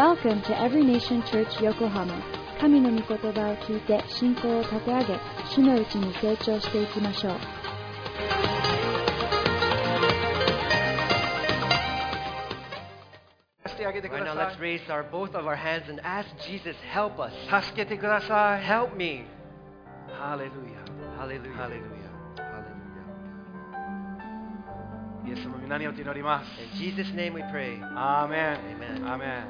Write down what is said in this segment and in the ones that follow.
Welcome to Every Nation Church Yokohama. 神の御言葉を聞いて信仰を立て上げ、主のうちに成長していきましょう。 Right now, let's raise both of our hands and ask Jesus, help us. 助けてください。 Help me. ハレルヤ。 Hallelujah. ハレルヤ。ハレルヤ。イエスの皆によって祈ります。 In Jesus' name we pray. アーメン。 Amen. アーメン。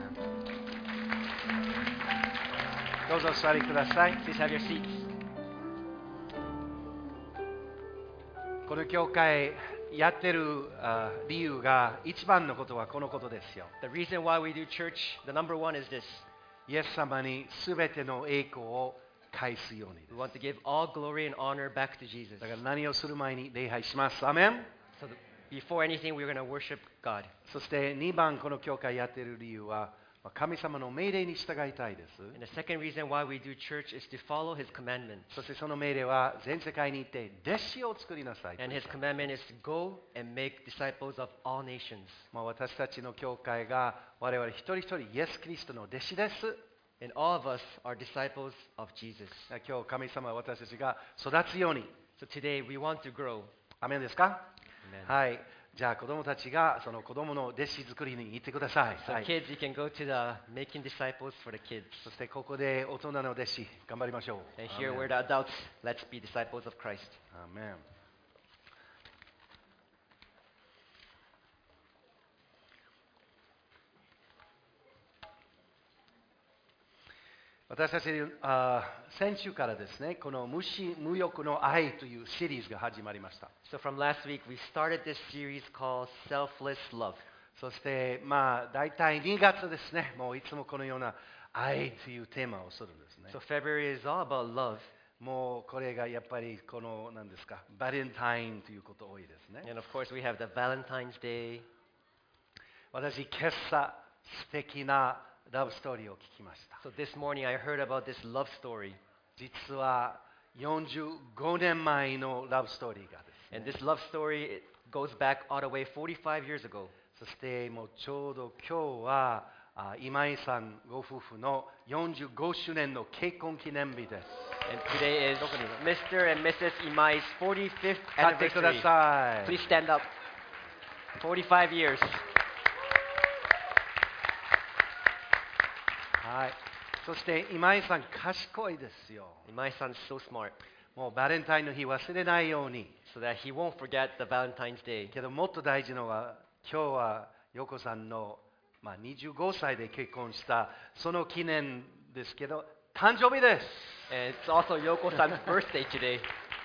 どうぞお座りください。 Please have your seats. この教会やってる理由が一番のことはこのことですよ。 The reason why we do church, the number one is this. イエス様にすべての栄光を返すようにです。 We want to give all glory and honor back to Jesus. だから何をする前に礼拝します。アーメン。 So before anything, we're going to worship God. そして2番この教会やっている理由は神様の命令に従いたいです。 And the second reason why we do church is to follow His commandments. そしてその命令は全世界に行って弟子を作りなさい。 And His commandment is to go and make disciples of all nations. 私たちの教会が我々一人一人イエス・キリストの弟子です。 And all of us are disciples of Jesus. 今日神様は私たちが育つように。 So today we want to grow. アメンですか？ Amen. はい。じゃあ子供たちがその子供の弟子作りに行ってください。 So はい、 kids, you can go to the making disciples for the kids. そしてここで大人の弟子頑張りましょう。 And here we're the adults. Let's be disciples of Christ. アーメン。私たち先週からですね、この無欲の愛というシリーズが始まりました。 So from last week, we started this series called Selfless Love. そして大体2月ですね、もういつもこのような愛というテーマをするんですね。 So February is all about love. もうこれがやっぱりこの何ですか、バレンタインということ多いですね。 And of course, we have the Valentine's Day. 私、今朝素敵なラブストーリーを聞きました。 So this morning, I heard about this love story. 実は45年前のラブストーリーがですね。 And this love story, it goes back all the way 45 years ago. そしてもうちょうど今日は今井さんご夫婦の45周年の結婚記念日です。 And today is Mr. and Mrs. Imai's 45th 立ってくだ anniversary. さい。 Please stand up. 45 years. はい。そして今井さん賢いですよ。 Imai son's so smart, もうバレンタインの日忘れないように。 so that he won't forget the Valentine's Day. けどもっと大事なのは今日はヨコさんの、25歳で結婚したその記念ですけど誕生日です。 And it's also Yoko-san's birthday today.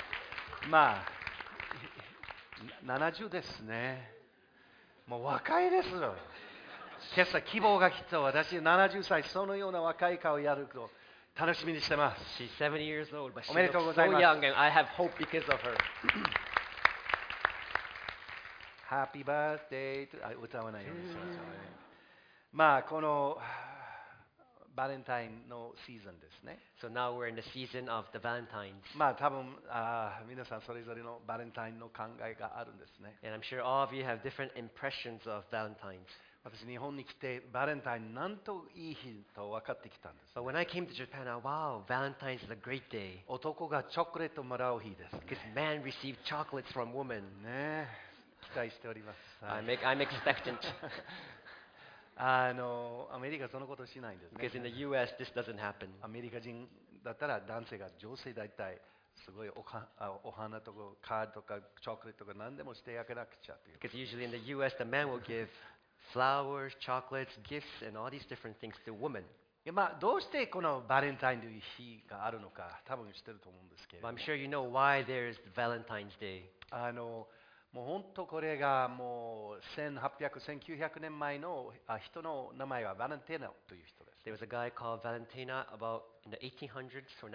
70ですね。もう若いですよ。今朝希望が来た私70歳そのような若い顔をやると楽しみにしてます。 She's 70 years old, but she おめでとう looks ござい so ます。 young, and I have hope because of her. Happy birthday to 歌わないようにしましょうね。このバレンタインのシーズンですね。 So now we're in the season of the Valentines. 多分皆さんそれぞれのバレンタインの考えがあるんですね。 And I'm sure all of you have different impressions of Valentines. 私日本に来てバレンタインなんといい日と分かってきたんです。 But when I came to Japan, wow, Valentine's is a great day. 男がチョコレートもらう日ですね。 Because man received chocolates from women. ね、期待しております。 I'm expectant. アメリカそのことしないんですね。 Because in the US, this doesn't happen. アメリカ人だったら男性が女性大体すごいお花とかカードとかチョコレートとか何でもしてあげなくちゃという。 Because usually in the US, the man will give flowers, chocolates, gifts, and all these different things to women. どうしてこのバレンタインという日があるのか多分知ってると思うんですけれど But も。 I'm sure you know why there's Valentine's Day. もう本当これがもう1800、1900年前の人の名前はバレンティーナという人です。 There was a guy called Valentina about in the 1800s or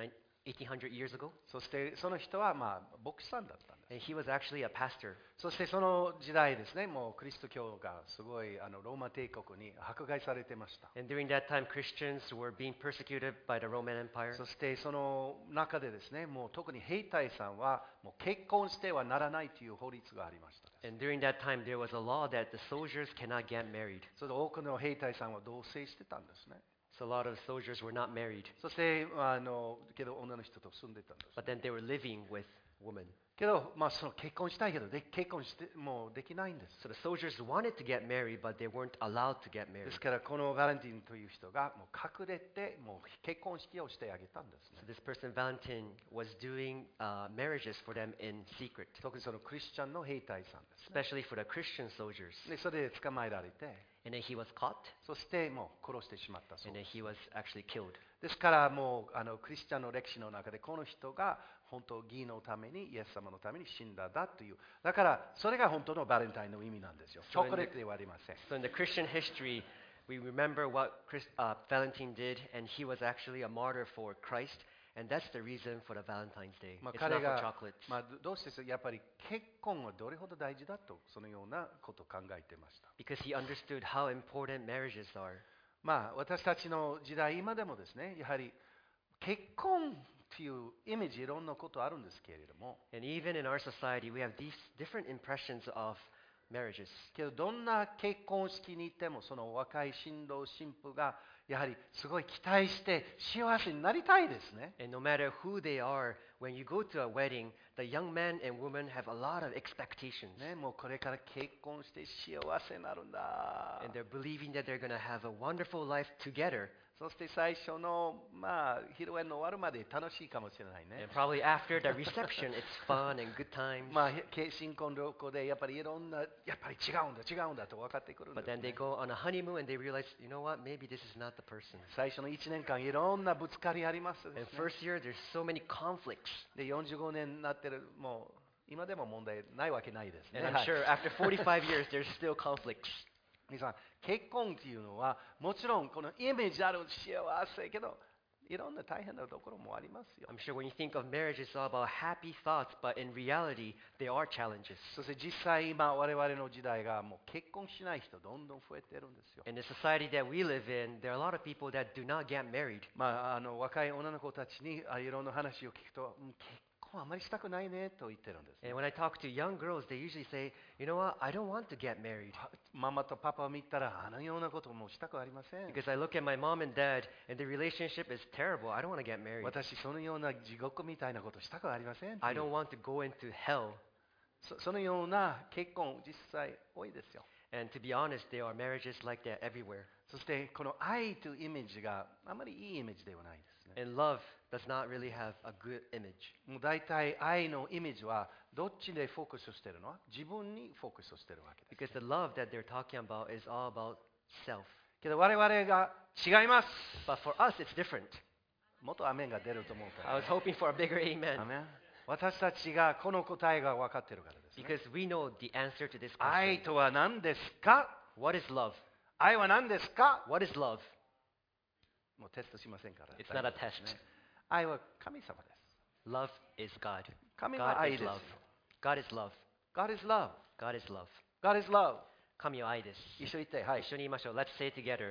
1800 years ago. そしてその人は牧師さんだったんです。 And he was actually a pastor. そしてその時代ですね、もうクリスト教がすごいローマ帝国に迫害されてました。 And during that time, Christians were being persecuted by the Roman Empire. そしてその中でですね、もう特に兵隊さんはもう結婚してはならないという法律がありました。 And during that time, there was a law that the soldiers cannot get married. それで多くの兵隊さんは同棲してたんですね。 So a lot of soldiers were not married, そしてけど女の人と住んでたんです。 but then they were living with women. けど、その結婚したいけど結婚してもうできないんです。 So the soldiers wanted to get married, but they weren't allowed to get で married. すからこのバレンティンという人がもう隠れてもう結婚式をしてあげたんですね。 So this person, Valentin, was doing marriages for them in secret, 特にそのクリスチャンの兵隊さんですね。 especially for the Christian soldiers. でそれで捕まえられて、 And then he was caught, そしてもう殺してしまったそう and で then す。 he was actually killed. ですからもうクリスチャンの歴史の中でこの人が本当義のためにイエス様のために死んだという、だからそれが本当のバレンタインの意味なんですよ。チョコレートではありません。 So in the Christian history, we remember what Valentin did, and he was actually a martyr for Christ, and that's the reason for the Valentine's Day. まあ It's 彼 not for が chocolates. どうしてやっぱり結婚はどれほど大事だとそのようなことを考えてました。 Because he understood how important marriages are. 私たちの時代今でもですね、やはり結婚というイメージいろんなことあるんですけれども、 And even in our society, we have these different impressions of marriages. けどどんな結婚式に行ってもその若い新郎新婦がやはりすごい期待して幸せになりたいですね。 And no matter who they are, when you go to a wedding, the young man and woman have a lot of expectations. ね、もうこれから結婚して幸せになるんだ。 And they're believing that they're going to have a wonderful life together. そして最初の披露宴の終わるまで楽しいかもしれないね And。probably after the reception, it's fun and good times. 新婚旅行でやっぱりいろんなやっぱり違うんだと分かってくるんで But す、 then they ね。 go on a honeymoon and they realize, you know what, maybe this is not the person. 最初の1年間いろんなぶつかりありますですね And first year, there's so many conflicts. で45年になってるもう今でも問題ないわけないですね。 And I'm sure after 45 years, there's still conflicts. 皆さん結婚っていうのはもちろんこのイメージある幸せけどいろんな大変なところもありますよ。 I'm sure when you think of marriage, it's all about happy thoughts, but in reality, there are challenges. そして実際今我々の時代がもう結婚しない人どんどん増えてるんですよ。 In the society that we live in, there are a lot of people that do not get married. 若い女の子たちにいろんな話を聞くと、結婚あまりしたくないねと言ってるんです、ね。 And when I talk to young girls, they usually say, you know what, I don't want to get married. ママとパパを見たらあのようなこともしたくありません。 Because I look at my mom and dad, and the relationship is terrible. I don't want to get married. 私そのような地獄みたいなことしたくありません。 I don't want to go into hell. そのような結婚実際多いですよ。 And to be honest, there are marriages like that everywhere. そしてこの愛というイメージがあまりいいイメージではないですね。 And love does not really have a good image. もう大体愛のイメージはどっちでフォーカスしているのは自分にフォーカスしているわけです。 Because the love that they're talking about is all about self. けど我々が違います。 But for us, it's different. もっとアメンが出ると思うか I ら。 was hoping for a bigger ア amen. メン。私たちがこの答えが分かっているからです、ね。 Because we know the answer to this 愛 question. とは何ですか？ What is love? 愛は何ですか？ What is love? もうテストしませんから。 It's not a test. 愛は神様です。 Love is God. 神は God 愛 is です。 love. God is love. God is love. God is love. God is love. 神は愛です。 一緒に言って、はい一。緒に言いましょう。Let's say it together.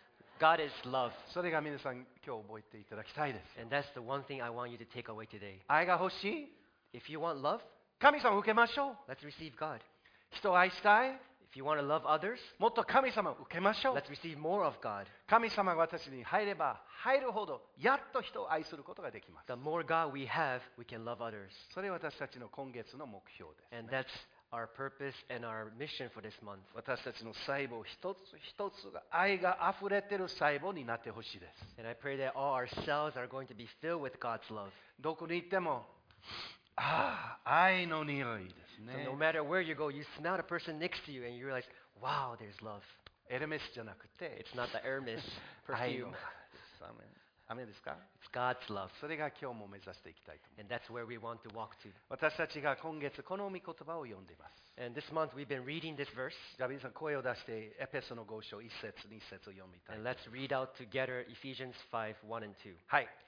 God is love. それが皆さん今日覚えていただきたいです。 And that's the one thing I want you to take away today. 愛が欲しい？ If you want love, 神様を受けましょう。 let's receive God. 人を愛したい？ If you want to love others, もっと神様を受けましょう。 let's receive more of God. 神様が私に入れば入るほどやっと人を愛することができます。 The more God we have, we can love others. それは私たちの今月の目標です。 And that's our purpose and our mission for this month. 私たちの細胞一つ一つが愛があふれている細胞になってほしいです。 And I pray that all our cells are going to be filled with God's love. どこに行っても、愛の匂いですね So。no matter where you go, you smell the person next to you and you realize, wow, there's love. エルメスじゃなくて、 It's not the Hermes 愛の perfume. アメですか？ It's God's love. それが今日も目指していきたいと思います。 And that's where we want to walk to. 私たちが今月この御言葉を読んでいます。 And this month we've been reading this verse. じゃあ皆さん声を出してエペソの5章1節2節を読みたい。 And let's read out together Ephesians 5, 1 and 2. はい。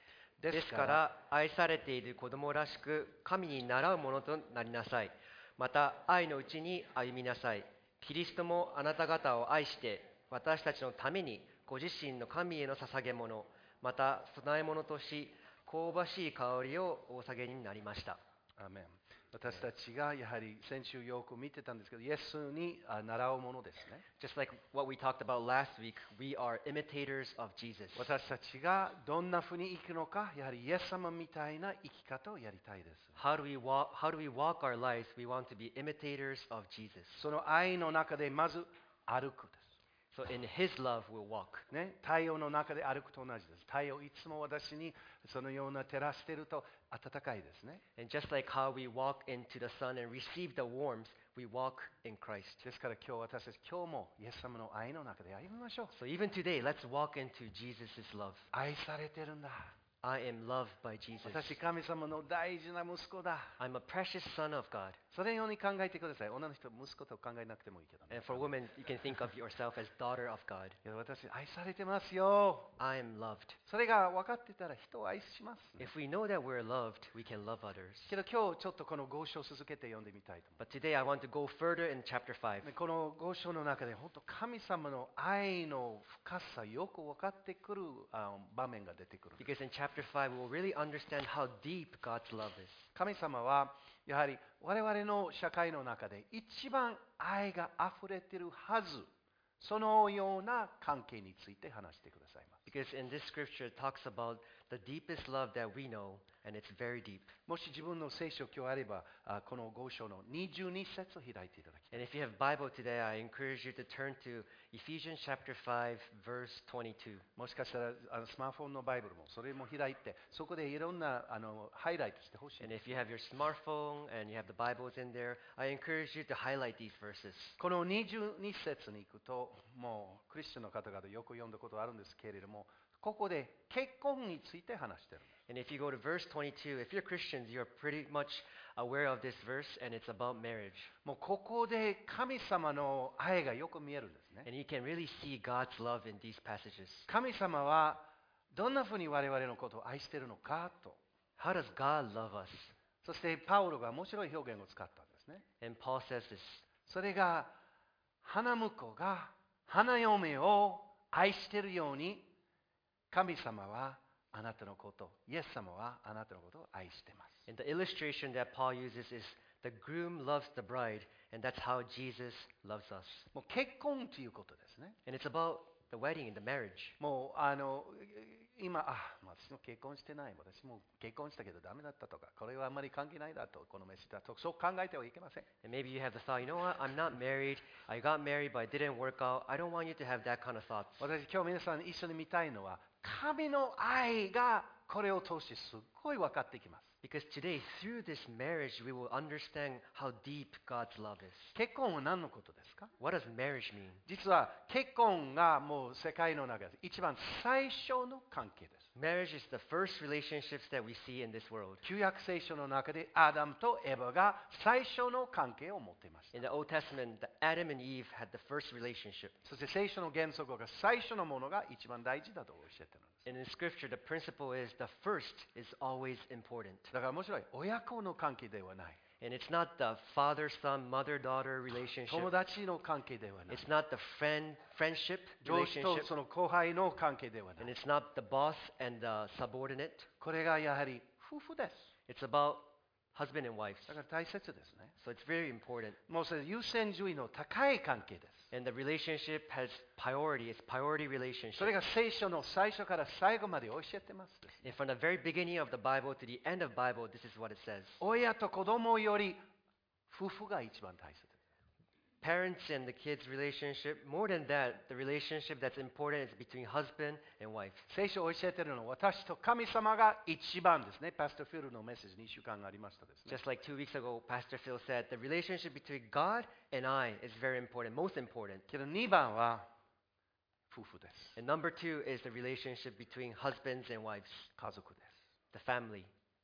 ですから愛されている子供らしく神に倣うものとなりなさい。また愛のうちに歩みなさい。キリストもあなた方を愛して私たちのためにご自身の神への捧げ物、また供え物とし香ばしい香りをお捧げになりました。 アーメン。私たちがやはり先週よく見てたんですけど、イエスに習うものですね。 Just like what we talked about last week, we are imitators of Jesus. 私たちがどんなふうに生きるのか、やはりイエス様みたいな生き方をやりたいです。 How do we walk our lives? We want to be imitators of Jesus. その愛の中でまず歩くです。 So in His love we'll walk. ね、太陽の中で歩くと同じです。太陽いつも私にそのような照らしていると暖かいですね。 And just like how we walk into the sun and receive the warmth, we walk in Christ. ですから今日私たち今日もイエス様の愛の中で歩みましょう。 So even today, let's walk into Jesus' love. 愛されてるんだ。 I am loved by Jesus. 私神様の大事な息子だ。 I'm a precious son of God. それように考えてください。女の人は息子と考えなくてもいいけど、ね。 And for women, you can think of yourself as daughter of God. いや私愛されてますよ。 I am loved. それが分かってたら人を愛します、ね。 If we know that we're loved, we can love others. けど今日ちょっとこの5章を続けて読んでみたいと思います。 But today I want to go further in chapter 5. この5章の中で本当神様の愛の深さよく分かってくる場面が出てくる。 Because in chapter 5, we will really understand how deep God's love is. 神様はやはり我々の社会の中で一番愛が溢れているはず。そのような関係について話してくださいます。 Because in this scripture it talks about the deepest love that we know, and it's very deep. もし自分の聖書今日あれば、この5章の22節を開いていただきたい。 And if you have Bible today, I encourage you to turn to Ephesians chapter 5, verse 22. もしかしたらスマートフォンのバイブルもそれも開いて、そこでいろんなハイライトしてほしい。 And if you have your smartphone and you have the Bibles in there, I encourage you to highlight these verses. この22節に行くと、もうクリスチャンの方々よく読んだことあるんですけれども、ここで結婚について話している。 And if you go to verse 22, if you're Christians, you're pretty much aware of this verse, and it's about marriage. もうここで神様の愛がよく見えるんですね。 And you can really see God's love in these passages. 神様はどんなふうに我々のことを愛しているのかと。 How does God love us? そしてパウロが面白い表現を使ったんですね。 And Paul says this. それが花婿が花嫁を愛しているように、神様はあなたのこと、イエス様はあなたのことを愛しています。 And the illustration that Paul uses is the groom loves the bride, and that's how Jesus loves us. もう結婚ということですね。 And it's about the wedding and the marriage. もう今、私も結婚してない、私も結婚したけどダメだったとか、これはあんまり関係ないだと、このメッセージだと、そう考えてはいけません。 And maybe you have the thought, you know what, I'm not married, I got married but it didn't work out. I don't want you to have that kind of thoughts. 私、今日皆さん一緒に見たいのは、神の愛がこれを通してすっごい分かってきます。 Because today, through this marriage, we will understand how deep God's love is. 結婚は何のことですか？ What does marriage mean? 実は結婚がもう世界の中で一番最初の関係です。 Marriage is the first relationships that we see in this world. 旧約聖書の中でアダムとエヴァが最初の関係を持っていました。 In the Old Testament, Adam and Eve had the first relationship. そして聖書の原則が最初のものが一番大事だと教えているんです。 And in Scripture, the principle is the first is always important. だから面白い。親子の関係ではない。 And it's not the father-son, mother-daughter relationship. 友達の関係ではない。 It's not the friendship 上司と relationship. その後輩の関係ではな And い。 it's not the boss and the subordinate. これがやはり夫婦です。 It's about husband and wives. だから大切ですね。 So it's very important. もうそれ優先順位の高い関係です。 And the relationship has priority. It's priority それ relationship. が聖書の最初から最後まで教えてます。 And from the very beginning of the Bible to the end of Bible, this is what it says. 親と子供より夫婦が一番大切です。 Parents and the kids' relationship, more than that, the relationship that's important is between husband and wife. 聖書を教えているのは私と神様が一番ですね。パスタフィルのメッセージ2週間ありましたですね。 Just like 2 weeks ago, Pastor Phil said, the relationship between God and I is very important, most important. けど2番は夫婦です。 And number 2 is the relationship between husbands and wives, 家族です。 the family.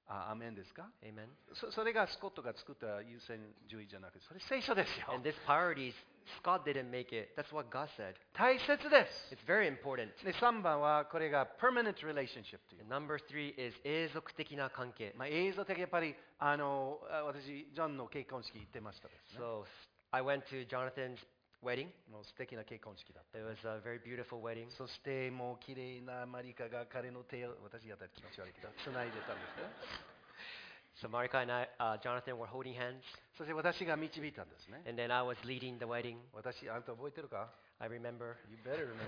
アーメンですか？ Amen. それがスコットが作った優先順位じゃなくて、それ聖書ですよ。 And this priorities, Scott didn't make it. That's what God said. 大切です。 It's very important. で、3番はこれが permanent relationship という。 And number 3 is 永続的な関係。 永続的やっぱり私ジョンの結婚式行ってましたですね。 So I went to Jonathan's wedding. もう素敵な結婚式だった。 It was a very beautiful wedding. そしてもう綺麗なマリカが彼の手を、私やったら気持ち悪いけど、繋いでたんですね。 So Marika and Jonathan were holding hands. そして私が導いたんですね。 And then I was leading the wedding. 私、あなた覚えてるか？ I remember. You better remember.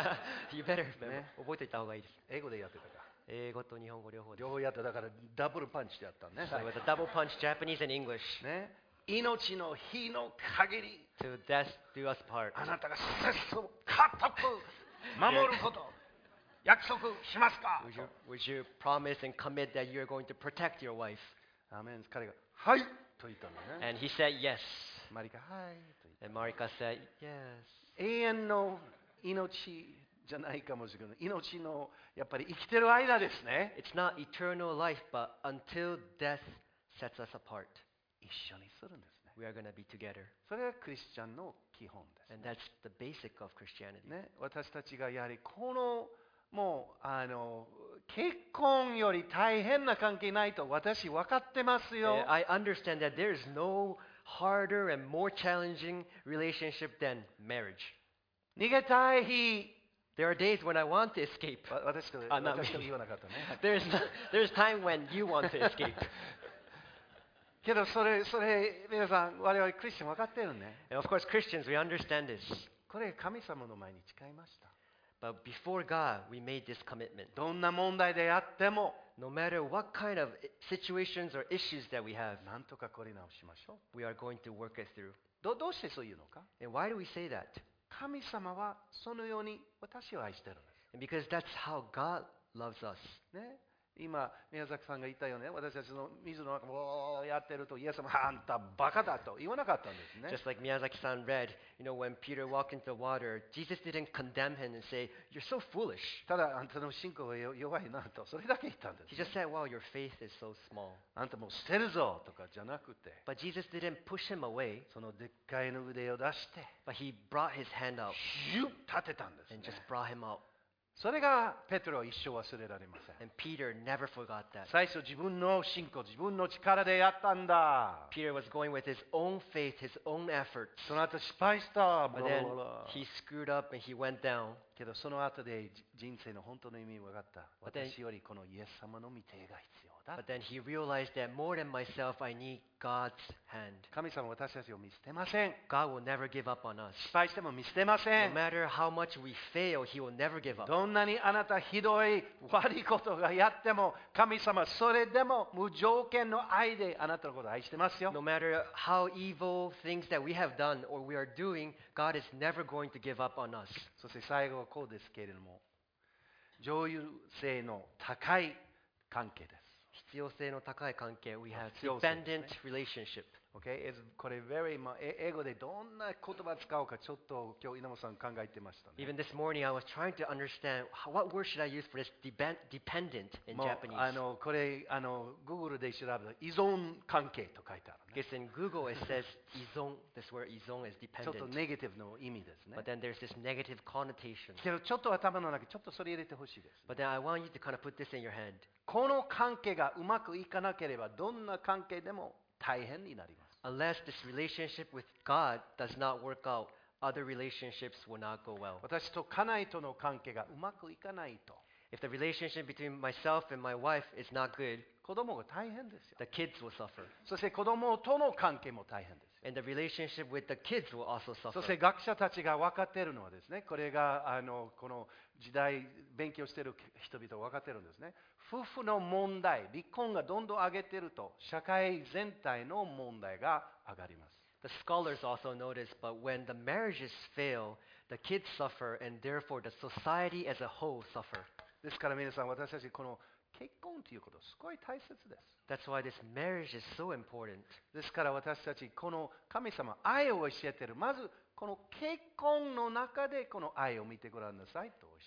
You better remember. ね。 覚えておいた方がいいです。 英語でやってたか？ 英語と日本語両方です。 両方やっただからダブルパンチでやったね。 So it was a double punch, Japanese and English. ね。命の日の限り、 To death do us part. あなたが節を固く守ること、約束しますか？ Would you promise and commit that you're going to protect your wife? アーメン。彼がはいと言ったのね。 And he said yes. マリカはいと言った。 And Marika said yes. 永遠の命じゃないかもしれない。命のやっぱり生きてる間ですね。 It's not eternal life, but until death sets us apart, 一緒にするんですね。 we are going to be together. それがクリスチャンの基本です。 And that's the basic of Christianity. ね、私たちがやはりこのもう結婚より大変な関係ないと私分かってますよ。 I understand that there is no harder and more challenging relationship than marriage. 逃げたい日。 There are days when I want to escape. 私とあな言わなかったね。 There's time when you want to escape. けどそれ皆さん我々クリスチャン分かってるね。 And of course, Christians, we understand this. これ神様の前に誓いました。 But before God, we made this commitment. どんな問題であっても No matter what kind of situations or issues that we have, なんとかこれ直しましょう。 we are going to work it through. どうしてそういうのか？ And why do we say that? 神様はそのように私を愛してるんで And because that's how God loves us. す。ね。今、宮崎さんが言ったよね、私たちの水の中をやってると、イエス様、あんたバカだと言わなかったんですね。 Just like Miyazaki-san read, when Peter walked into the water, Jesus didn't condemn him and say, "You're so foolish." ただ、あんたの信仰が弱いなと、それだけ言ったんです He just said, "Wow, your faith is so small." あんたもう捨てるぞとかじゃなくて、 But Jesus didn't push him away, そのでっかいの腕を出して、 but he brought his hand out シュッ立てたんですね and just brought him out. それがペテロは一生忘れられません。 And Peter never forgot that. 最初自分の信仰、自分の力でやったんだ。 Peter was going with his own faith, his own efforts. その後失敗した。 But then he screwed up and he went down. けどその後で人生の本当の意味が分かった。 But then- 私よりこのイエス様の御手が必要だ But。then he realized that more than myself, I need God's hand. 神様は私たちを見捨てません。 God will never give up on us. 失敗しても見捨てませ No ん。 matter how much we fail, he will never give up. どんなにあなたひどい悪いことがやっても神様それでも無条件の愛であなたのことを愛してますよ。 No matter how evil things that we have done or we are doing, God is never going to give up on us. そして最後はこうですけれども、常有性の高い関係です。 必要性の高い関係 We have 必要性ですね。 dependent relationship. Okay? これ、英語でどんな言葉使おうかちょっと今日稲本さん考えてましたね。 Even this morning, I was trying to understand what word should I use for this dependent in もう Japanese. これGoogle で調べたら依存関係と書いてあるね。 Because in Google it says 依存. This word 依存 is ちょっと dependent. ネガティブの意味ですね But。then there's this negative connotation. けどちょっと頭の中にちょっとそれ入れてほしいです。 But then I want you to kind of put this in your head. この関係がうまくいかなければどんな関係でも大変になります。 Unless this relationship with God does not work out, other relationships will not go well. 私と家内との関係がうまくいかないと If the relationship between myself and my wife is not good, 子供が大変ですよ。 the kids will suffer. そして子供との関係も大変ですよ。 And the relationship with the kids will also そ suffer. して学者たちが分かっているのはですね、これがこの時代勉強している人々は分かっているんですね。夫婦の問題、離婚がどんどん上げていると、社会全体の問題が上がります。 The scholars also notice, but when the marriages fail, the kids suffer, and therefore the society as a whole suffer. ですから皆さん、私たちこの結婚ということすごい大切です。 That's why this marriage is so important. ですから私たちこの神様愛を教えている。まずこの結婚の中でこの愛を見てごらんなさいと教えているんです。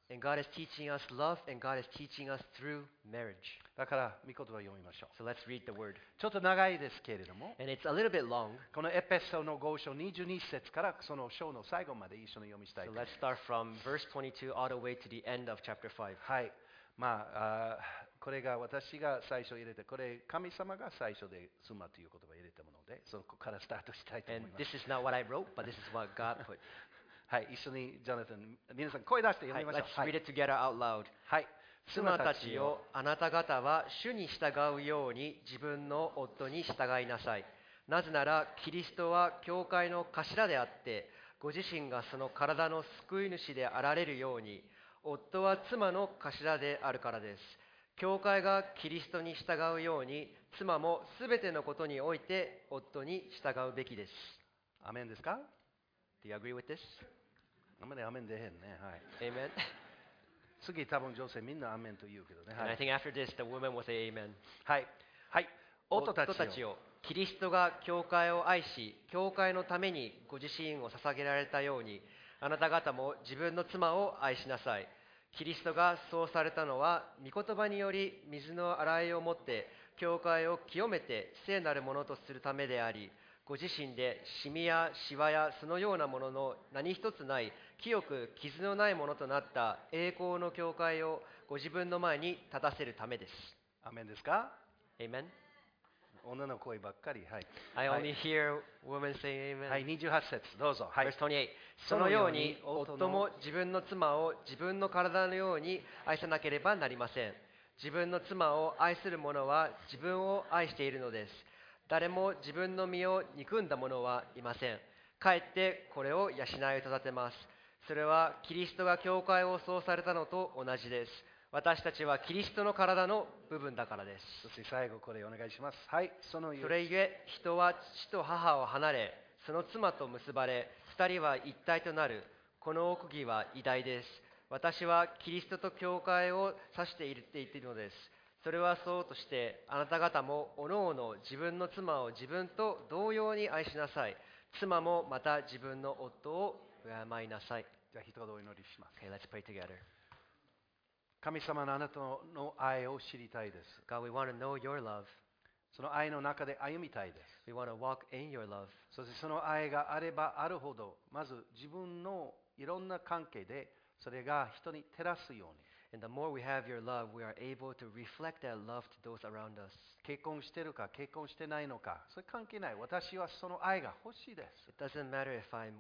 And God is teaching us love, and God is teaching us through marriage. だから、御言葉を読みましょう。 So let's read the word. ちょっと長いですけれども、 And it's a little bit long. このエペソの5章22節からその章の最後まで一緒に読みしたい So と思い let's ます。 start from verse 22 all the way to the end of chapter 5. はい。これが私が最初入れて、これ神様が最初で妻という言葉を入れたもので、そこからスタートしたいと思 And います this。is not what I wrote, but this is what God put. はい、一緒にジョナタン、皆さん声出して読みましょう。 Let's read it together out loud. はい。 妻たちよ、あなた方は主に従うように自分の夫に従いなさい。なぜなら、キリストは教会の頭であって、ご自身がその体の救い主であられるように、夫は妻の頭であるからです。教会がキリストに従うように、妻もすべてのことにおいて夫に従うべきです。 アメンですか？ Do you agree with this? あんまりアメン出へんね。はい。 Amen. 次、多分女性みんなアメンと言うけどね。 And は I い。 think after this, the woman will say amen. はい。はい。夫たちよ。 をキリストが教会を愛し、教会のためにご自身を捧げられたように、あなた方も自分の妻を愛しなさい。キリストがそうされたのは、御言葉により水の洗いをもって、教会を清めて聖なるものとするためであり、ご自身でシミやシワやそのようなものの何一つない、清く傷のないものとなった栄光の教会をご自分の前に立たせるためです。 アメンですか？ Amen. 女の声ばっかり。はい。 I はい only hear women say amen. はい、28節どうぞ。はい。 Verse 28. そのように夫も自分の妻を自分の体のように愛さなければなりません。自分の妻を愛する者は自分を愛しているのです。誰も自分の身を憎んだ者はいません。かえってこれを養い育てます。それはキリストが教会をそうされたのと同じです。私たちはキリストの体の部分だからです。 そして最後これお願いします。はい。そのそれゆえ人は父と母を離れ、その妻と結ばれ、二人は一体となる。この奥義は偉大です。私はキリストと教会を指しているのです。それはそうとして、あなた方もおのおの自分の妻を自分と同様に愛しなさい。妻もまた自分の夫を敬いなさい。 じゃあ一言お祈りします。 Okay, let's pray together. 神様のあなたの愛を知りたいです。 God, we want to know your love. その愛の中で歩みたいです。 We want to walk in your love. そしてその愛があればあるほど、まず自分のいろんな関係でそれが人に照らすように。 And the more we have your love, we are able to reflect that love to those around us. 結婚してるか結婚してないのか、それ関係ない。私はその愛が欲しいです。 It doesn't matter if I'm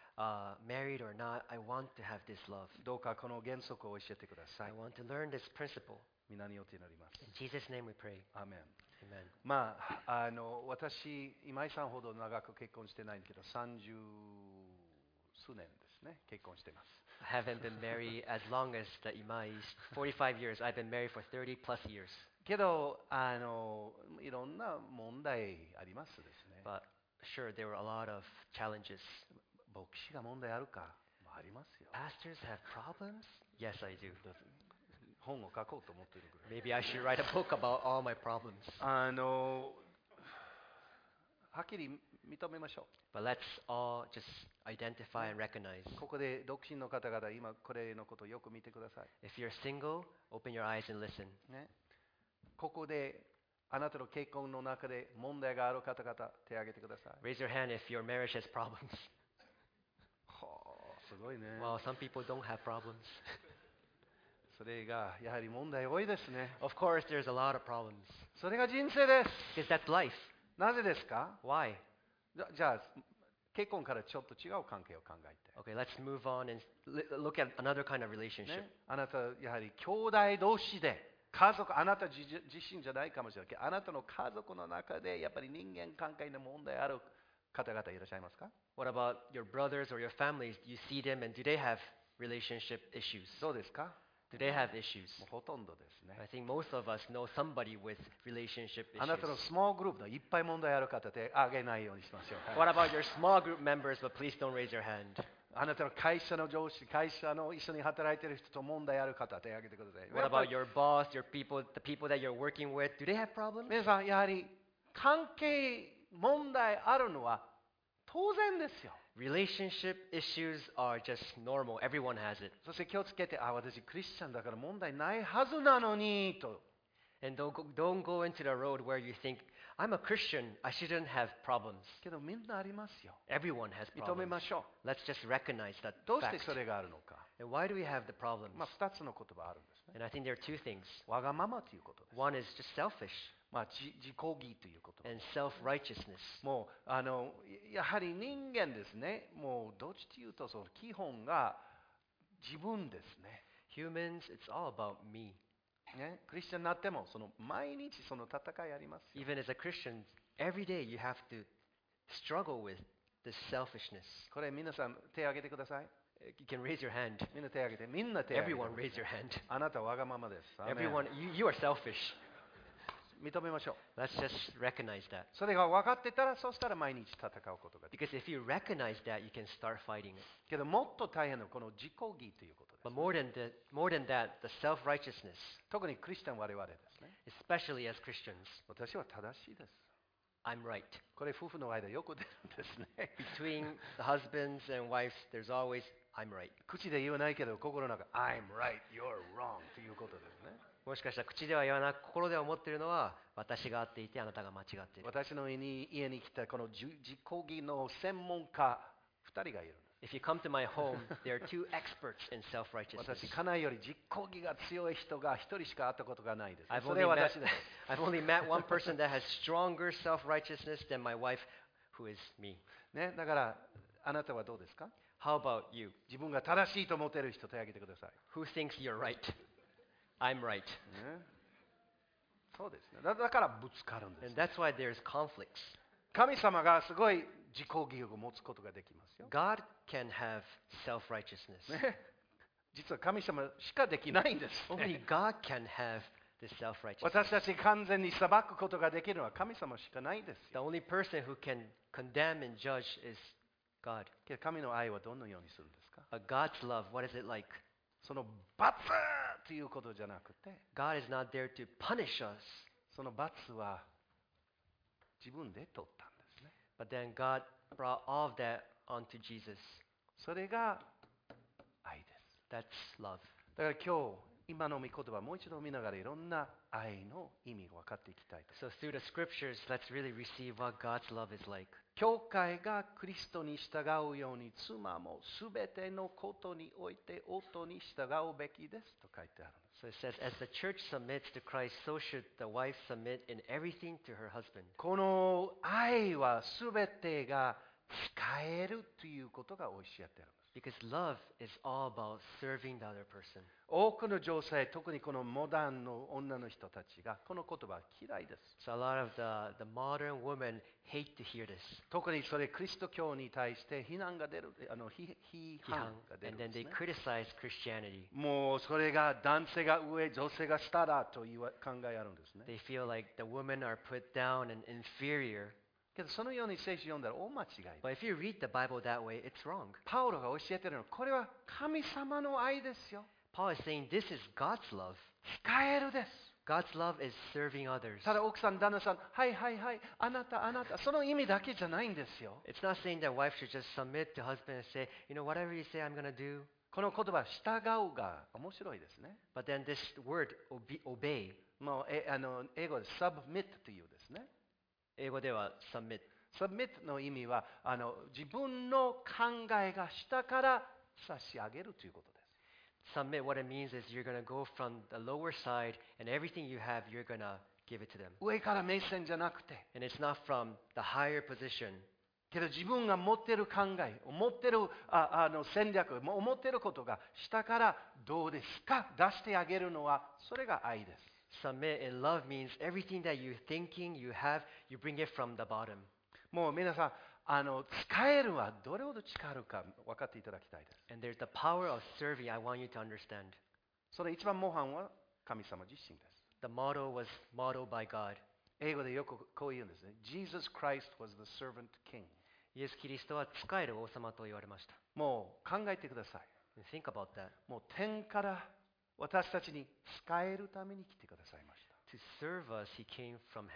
married or not, I want to have this love. どうかこの原則を教えてくださ I い。 want to learn this principle. 皆によって祈ります。 In Jesus' name we pray. アーメン。 Amen. 私、今井さんほど長く結婚してないんだけど、30数年ですね、結婚してます。 I haven't been married as long as the Imais. 45 years. I've been married for 30 plus years. けど、いろんな問題ありますですね。 But sure, there were a lot of challenges. 牧師が問題あるかもありますよ。 Pastors have problems? Yes, I do. 本を書こうと思ってるぐらい。 Maybe I should write a book about all my problems. はっきり認めましょ But let's all just identify and recognize. う。ここで独身の方々、今これのことをよく見てください。 If you're single, open your eyes and listen. ね、ここであなたの結婚の中で問題がある方々、手を挙げてください。 Raise your hand if your marriage has problems. すごいね。 Well, some people don't have problems. それがやはり問題多いですね。 Of course, there's a lot of problems. それが人生です。 Because that's life. なぜですか？ Why? じゃあ、結婚からちょっと違う関係を考えて。 Okay, let's move on and look at another kind of relationship. ね、あなた、やはり兄弟同士で、家族、あなた自身じゃないかもしれないけど、あなたの家族の中で、やっぱり人間関係の問題ある方々いらっしゃいますか？ What about your brothers or your families? Do you see them and do they have relationship issues? どうですか？ Do they have issues? もうほとんどですね。 I think most of us know somebody with relationship あなたの issues. スモールグループのいっぱい問題ある方であげないようにしましょう。 What about your small group members, but please don't raise your hand? あなたの会社の上司、会社の一緒に働いている人と問題ある方であげてください。 What about your boss, your people, the people that you're working with? Do they have problems? 皆さん、やはり関係問題あるのは当然ですよ。 Relationship issues are just normal. Everyone has it. そして気をつけて、私クリスチャンだから問題ないはずなのにと。 And don't go into the road where you think, I'm a Christian, I shouldn't have problems. けどみんなありますよ。 Everyone has 認め problems. ましょ Let's just recognize that う。どうして fact. それがあるのか。 And why do we have the problems? 2つの言葉あるんですね。 And I think there are two things. わがままということです。 One is just selfish 自己義ということ。 and self-righteousness. もうやはり人間ですね。もうどっちというとその基本が自分ですね。 Humans, it's all about me. ね、クリスチャンになってもその毎日その戦いありますよ。 Even as a Christian, every day you have to struggle with this selfishness. これ皆さん手を挙げてください。 You can raise your hand. みんな手を挙げて。みんな手を挙げて。 Everyone raise your hand. あなたはわがままです。アーメン Everyone, you are selfish. 認めましょう。 Let's just recognize that. それが分かってたら、そうしたら毎日戦うことができる。 Because if you recognize that, you can start fighting it. けどもっと大変なのはこの自己義ということです。 But more than that, the self-righteousness, 特にクリスチャン我々ですね。 especially as Christians, 私は正しいです。 I'm right. これ夫婦の間よく出るんですね。 Between the husbands and wives, there's always, I'm right. 口で言わないけど心の中、I'm right, you're wrong ということですね。 もしかしたら口では言わなく心では思っているのは私が合っていてあなたが間違っている。 私の家に来たこの自己義の専門家2人がいるんです。 If you come to my home, there are two experts in self-righteousness. 私、家内より自己義が強い人が1人しか会ったことがないです。 I've そ only れは私です。 I've only met one person that has stronger self-righteousness than my wife, who is me. ね、だからあなたはどうですか？ How about you? 自分が正しいと思っている人手を挙げてください。 Who thinks you're right? I'm right. ね、そうですね。だからぶつかるんです。 And that's why there's conflicts. 神様がすごい自己義を持つことができますよ。 God can have self-righteousness. ね、実は神様しかできないんです、ね。 Only God can have this self-righteousness. 私たち完全に裁くことができるのは神様しかないです The よ。 only person who can condemn and judge is God. けど神の愛はどのようにするんですか？ God's love, what is it like? その罰ということじゃなくて、 God is not there to punish us, その罰は自分で取ったんですね。 but then God brought all of that onto Jesus. それが愛です。 That's love. だから今日、今の御言葉もう一度見ながらいろんな愛の意味が分かっていきたいと。 So through the scriptures, let's really receive what God's love is like. 教会がクリストに従うように妻もすべてのことにおいて夫に従うべきですと書いてあるんです。 So it says, as the church submits to Christ, so should the wife submit in everything to her husband. この愛はすべてが使えるということがおっしゃっているんです。 Because love is all about serving the other person. 多くの女性、特にこのモダンの女の人たちがこの言葉嫌いです。 So a lot of the modern women hate to hear this. 特にそれクリスト教に対して批判が出る、批判が出る And ん then です they ね。 criticize Christianity. もうそれが男性が上、女性が下だという考えあるんですね。 They feel like the women are put down and inferior. けどそのように聖書読んだら大間違いです。 But if you read the Bible that way, it's wrong. パウロが教えているのは、これは神様の愛ですよ。 Paul is saying this is God's love. 使えるです。 God's love is serving others. ただ奥さん、旦那さん、はいはいはい、あなた、あなた、その意味だけじゃないんですよ。 It's not saying that wife should just submit to husband and say, you know, whatever you say, I'm going to do. この言葉、従うが面白いですね。 But then this word, obey, もう英語で submit というですね。 英語では submit. submit の意味は自分の考えが下から差し上げるということです。 Submit, what it means is you're going to go from the lower side and everything you have, you're going to give it to them. 上から目線じゃなくて、 And it's not from the higher position. けど自分が持っている考え、持っている戦略、思っていることが下からどうですか出してあげるのは、それが愛です。 Submit in love means everything that you're thinking, you have, you bring it from the bottom. もう皆さん、使えるはどれほど力あるか分かっていただきたいです。 And there's the power of serving. I want you to understand. その一番模範は神様自身です。 The model was modeled by God. 英語でよくこう言うんですね。Jesus Christ was the servant king. イエス・キリストは仕える王様と言われました。 もう考えてください。 And think about that. もう天から私たちに使えるために来てくださいました。 To serve us, he came from heaven.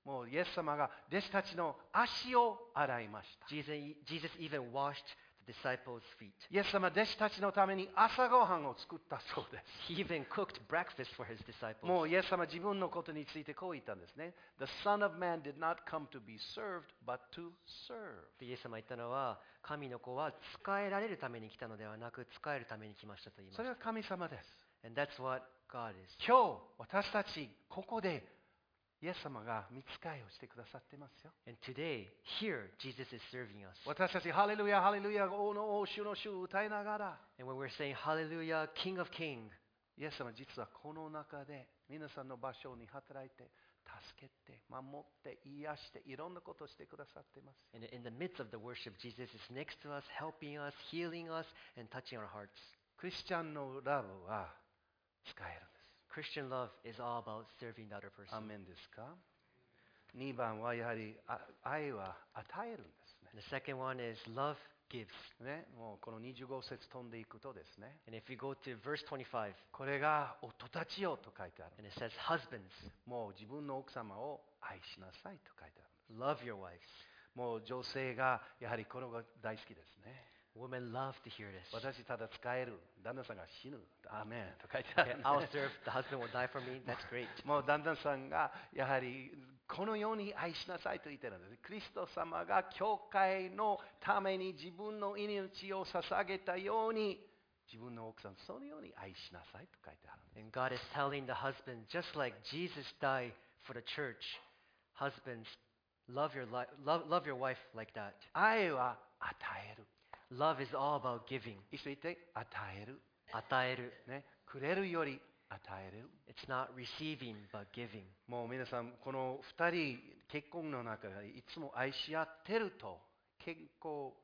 もうイエス様が弟子たちの足を洗いました。 Jesus even washed the disciples' feet. イエス様は弟子たちのために朝ごはんを作ったそうです。 He even cooked breakfast for his disciples. もうイエス様は自分のことについてこう言ったんですね。The Son of Man did not come to be served, but to serve. イエス様が言ったのは、神の子は使えられるために来たのではなく、使えるために来ましたと言いました。 それは神様です。 And that's what God is. 今日私たちここでイエス様が御使いをしてくださってますよ。 And today, here, Jesus is serving us. 私たちハレルヤハレルヤ王の王主の主を歌いながら、 And when we're saying Hallelujah, King of Kings, イエス様は実はこの中で皆さんの場所に働いて助けて守って癒していろんなことをしてくださっています。 and in the midst of the worship, Jesus is next to us, helping us, healing us, and touching our hearts. クリスチャンのラブは使えるんです。 Christian love is all about serving the other ア person. メンですか。2番はやはり愛は与えるんですね。 And the second one is love gives. ね、もうこの25節飛んでいくとですね、 And if we go to verse 25, これが夫たちよと書いてある。 and it says, Husbands, もう自分の奥様を愛しなさいと書いてある。 love your wives. もう女性がやはりこのが大好きですね。 Women love to hear this. 私ただ使える。旦那さんが死ぬ。アーメンと書いてあ Okay, る、 I'll serve, the husband will die for me. That's great. もう旦那さんがやはりこのように愛しなさいと言ってるんです。クリスト様が教会のために自分の命を捧げたように自分の奥さんそのように愛しなさいと書いてあるんです。 And God is telling the husband, just like Jesus died for the church, husbands, love your wife like that. 愛は与える。 Love is all about giving. 一緒に言って与える。 与える。 ね、くれるより与える。 It's not receiving, but giving. もう皆さんこの2人結婚の中でいつも愛し合ってると健康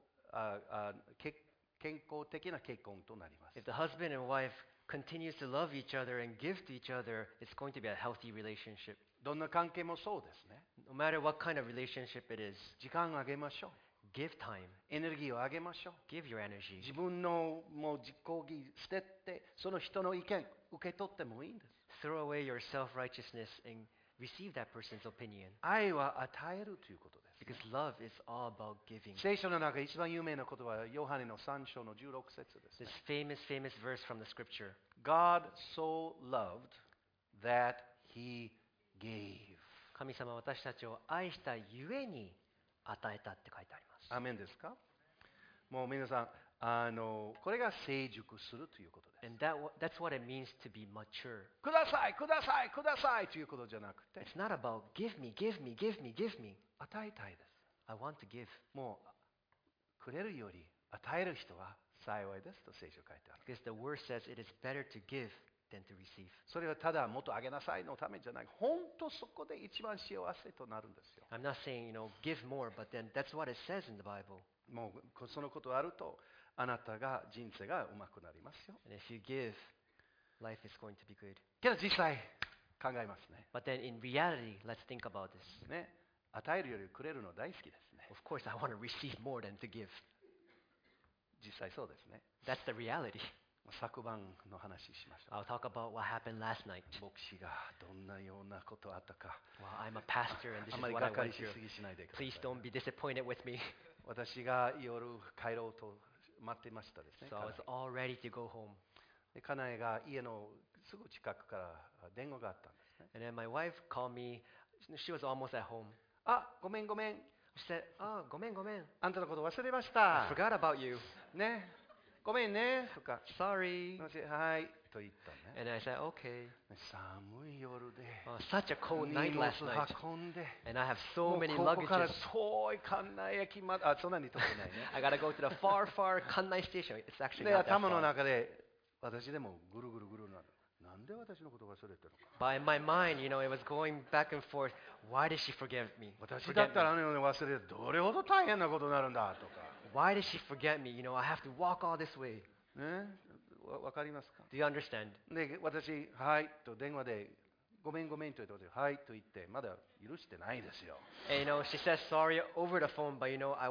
的な結婚となります。 If the husband and wife continues to love each other and give to each other, it's going to be a healthy relationship. どんな関係もそうですね。 No matter what kind of relationship it is, 時間をあげましょう。 give time, エネルギーをあげましょう。 give your energy. 自分のもう自己義捨ててその人の意見受け取ってもいいんです。 Throw away your self-righteousness and receive that person's opinion. 愛は与えるということです。 Because love is all about giving. 聖書の中で一番有名な言葉はヨハネの3章の16節です、ね。 This famous verse from the scripture. God so loved that he gave. 神様は私たちを愛したゆえに与えたって書いてあります。 アーメンですか。もう皆さんこれが成熟するということです。 And that's what it means to be mature. ください、ください、くださいということじゃなくて、 It's not about give me, give me, give me, give me. 与えたいです。 I want to give. もうくれるより与える人は幸いですと聖書書いてある。 Because the word says it is better to give than to receive. それはただもっとあげなさいのためじゃない。本当そこで一番幸せとなるんですよ。 I'm not saying, give more, but then that's what it says in the Bible. もうそのことあるとあなたが人生がうまくなりますよ。 And if you give, life is going to be good. けど実際考えますね。 But then in reality, let's think about this. ね、与えるよりくれるの大好きですね。 Of course, I want to receive more than to give. 実際そうですね。 That's the reality. 昨晩の話しました。 I'll talk about what happened last night. 牧師がどんなようなことあったか。 Well, I'm a pastor and this あ is まり what I がかり went し through. すぎしないでくださ Please い。 don't be disappointed with me. 私が夜帰ろうと待ってましたですね。 So I was all ready to go home. で家内が家のすぐ近くから電話があったんですね。 And then my wife called me. She was almost at home. あ、ごめんごめん。 She said, oh, ごめんごめん. あんたのこと忘れまし I た。 forgot about you. ね。ごめんね。とか。 Sorry. 私はい。と言ったね。 And I said, okay. 寒い夜で。 Such a cold night 荷物 last night. 運んで。 And I have so もう many ここから luggages. 遠い関内駅まで、あ、そんなに遠くないね。 I gotta go to the far Kanai station. It's actually で、 not that 頭の far. 中で私でもぐるぐるぐるなる。なんで私のこと忘れてるのか。 But in my mind, it was going back and forth. Why did she forget me? 私だ Forget ったら me? あのように忘れてどれほど大変なことになるんだとか。 Why did she forget me? I have to walk all this way. ね、わかりますか。 Do you understand? で、私、はいと電話で、ごめんごめんと言って、はいと言って、まだ許してないですよ。 And she says sorry over the phone, but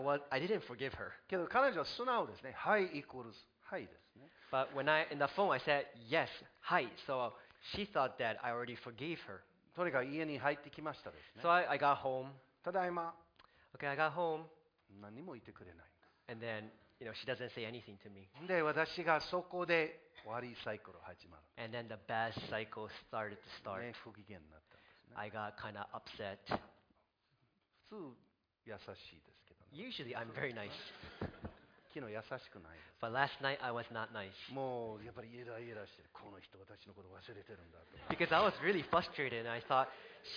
I didn't forgive her. けど彼女は素直ですね。はいイコールはいですね。 But in the phone, I said yes, hi. So she thought that I already forgave her. とにかく家に入ってきましたですね。 So I got home. ただいま、 Okay, I got home. 何も言ってくれない。 And then, she doesn't say anything to me. で、私がそこで悪いサイクル始まる。 And then the bad cycle started to start. ね、不機嫌になったんですね。 I got kind of upset. 普通、優しいですけどね。 Usually I'm very nice. 昨日優しくないです。 But last night I was not nice. もうやっぱりイライラしてる、この人私のこと忘れてるんだと。 Because I was really frustrated and I thought,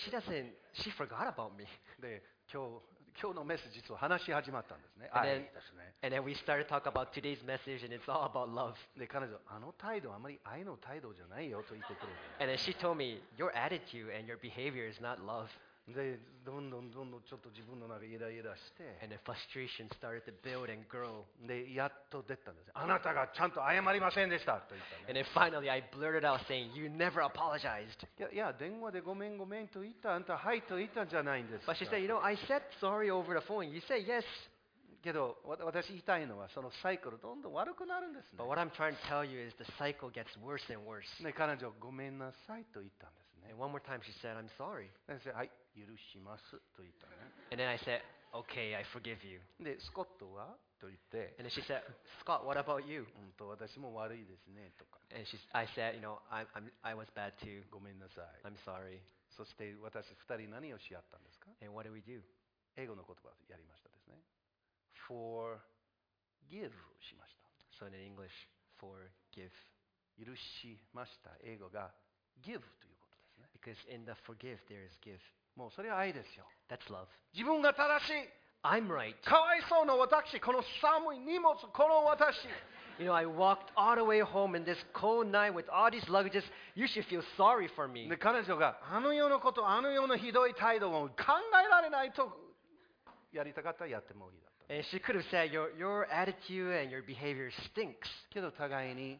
she forgot about me. で、今日のメッセージ実は話し始まったんですね。 And 愛 then, ですね。 and then we started talking about today's message and it's all about love. で、彼女、あの態度はあまり愛の態度じゃないよと言ってくれる。 And then she told me, your attitude and your behavior is not love. で、どんどんちょっと自分の中イライラして、 And then frustration started to build and grow. で、やっと出たんです。あなたがちゃんと謝りませんでしたと言ったね。 And then finally I blurted out saying, you never apologized. いや、電話でごめんと言った、あんたはいと言ったんじゃないんですか。 But she said, I said sorry over the phone. You said yes. けど、私言いたいのは、そのサイクルどんどん悪くなるんですね。 But what I'm trying to tell you is the cycle gets worse and worse. で、彼女、ごめんなさいと言ったんですね。 And one more time she said, I'm sorry. で、はい、許しますと言ったね。 And then I said, okay, I forgive you. で、スコットはと言って、 And then she said, Scott, what about you? 私も悪いですねとか、 And I said, I was bad too. ごめんなさい。 I'm sorry. そして私二人何をし合ったんですか？ And what did we do? 英語の言葉をやりましたですね。forgive しました。 So in English, forgive. 許しました。英語が give ということですね。 Because in the forgive, there is give. もうそれは愛ですよ。 That's love. 自分が正しい。 I'm right. かわいそうな私、この寒い荷物、この私。 I walked all the way home in this cold night with all these luggages. You should feel sorry for me. で、彼女があの世のこと、あの世のひどい態度を考えられないとやりたかったらやってもいいだと。 And she could have said, your attitude and your behavior stinks. けど互いに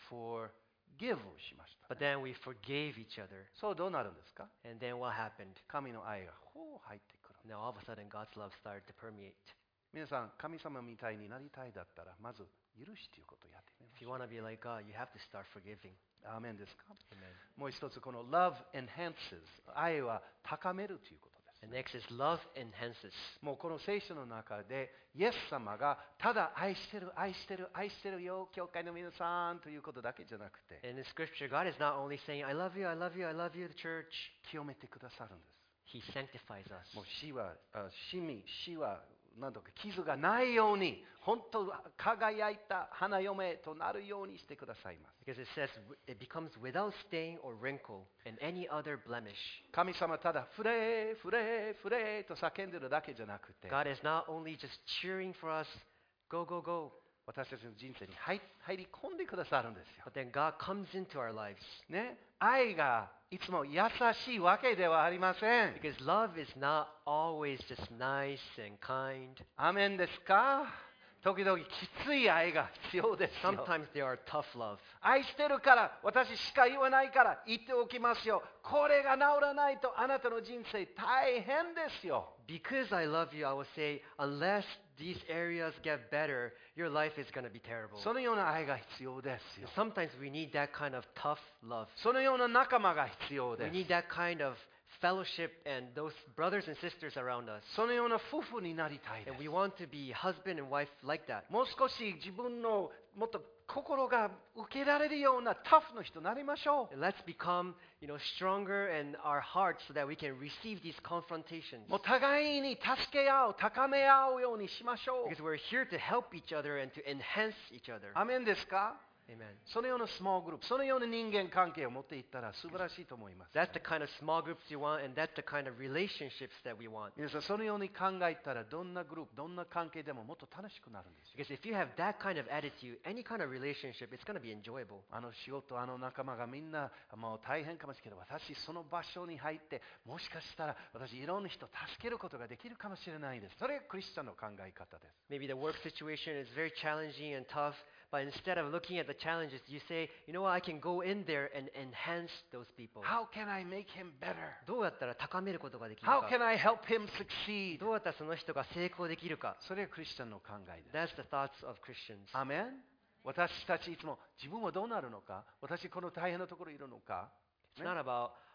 forgive をしました。 But then we forgave each other. そうどうなるんですか？ And then what happened? 神の愛がこう入ってくる。 Now all of a sudden God's love started to permeate. 皆さん、神様みたいになりたいだったら、まず許しということをやってみま If し you ょう。 want to be like God, you have to start forgiving. アーメンですか？ Amen. もう一つ、この love enhances 愛は高めるということです。 And next is love enhances. もうこの聖書の中で、イエス様がただ愛してる、愛してる、愛してるよ、教会の皆さんということだけじゃなくて、 And in Scripture, God is not only saying, I love you, I love you, I love you, the church. 清めてくださるんです。 He sanctifies us. もう死は、なんとか傷がないように、本当輝いた花嫁となるようにしてくださいます。 Because it says it becomes without stain or wrinkle and any other blemish. 神様ただフレーフレーフレーと叫んでるだけじゃなくて、 God is not only just cheering for us, go, go, go. 私たちの人生に入り込んでくださるんですよ。 But then God comes into our lives. ね、愛がいつも優しいわけではありません。 Because love is not always just nice and kind. アーメンですか？時々きつい愛が必要ですよ。 Sometimes they are tough love. 愛してるから私しか言わないから言っておきますよ。これが治らないとあなたの人生大変ですよ。 Because I love you, I will say, unless these areas get better, your life is going to be terrible. そのような愛が必要ですよ。 Sometimes we need that kind of tough love. そのような仲間が必要 We です。 need that kind of fellowship and those brothers and sisters around us. そのような夫婦になりたいで And す。 we want to be husband and wife like that. もう少し自分のもっと心が受けられるようなタフの人になりましょ And let's become, stronger in our hearts so that we can receive these confrontations. う。もう互いに助け合う、高め合うようにしましょう。 Because we're here to help each other and to enhance each other. アメンですか？ Amen. そのようなスモールグループ、そのような人間関係を持っていったら素晴らしいと思います。 That's the kind of small groups you want, and that's the kind of relationships that we want. 皆さん、そのように考えたら、どんなグループ、どんな関係でももっと楽しくなるんですよ。 Because if you have that kind of attitude, any kind of relationship, it's going to be enjoyable. あの仕事、あの仲間がみんなもう大変かもしれないけど、私その場所に入って、もしかしたら私いろんな人を助けることができるかもしれないです。それがクリスチャンの考え方です。 Maybe the work situation is very challenging and tough, but instead of looking at the challenges, you say, you know what, I can go in there and enhance those people. How can I make him better? どうやったら高めることができる How か can I help him succeed? どうやったらその人が成功できるかそれがクリスチャンの考えです。 That's the thoughts of Christians. アメン。私たちいつも自分はどうなるのか、私この大変なところにいるのか、 It's not about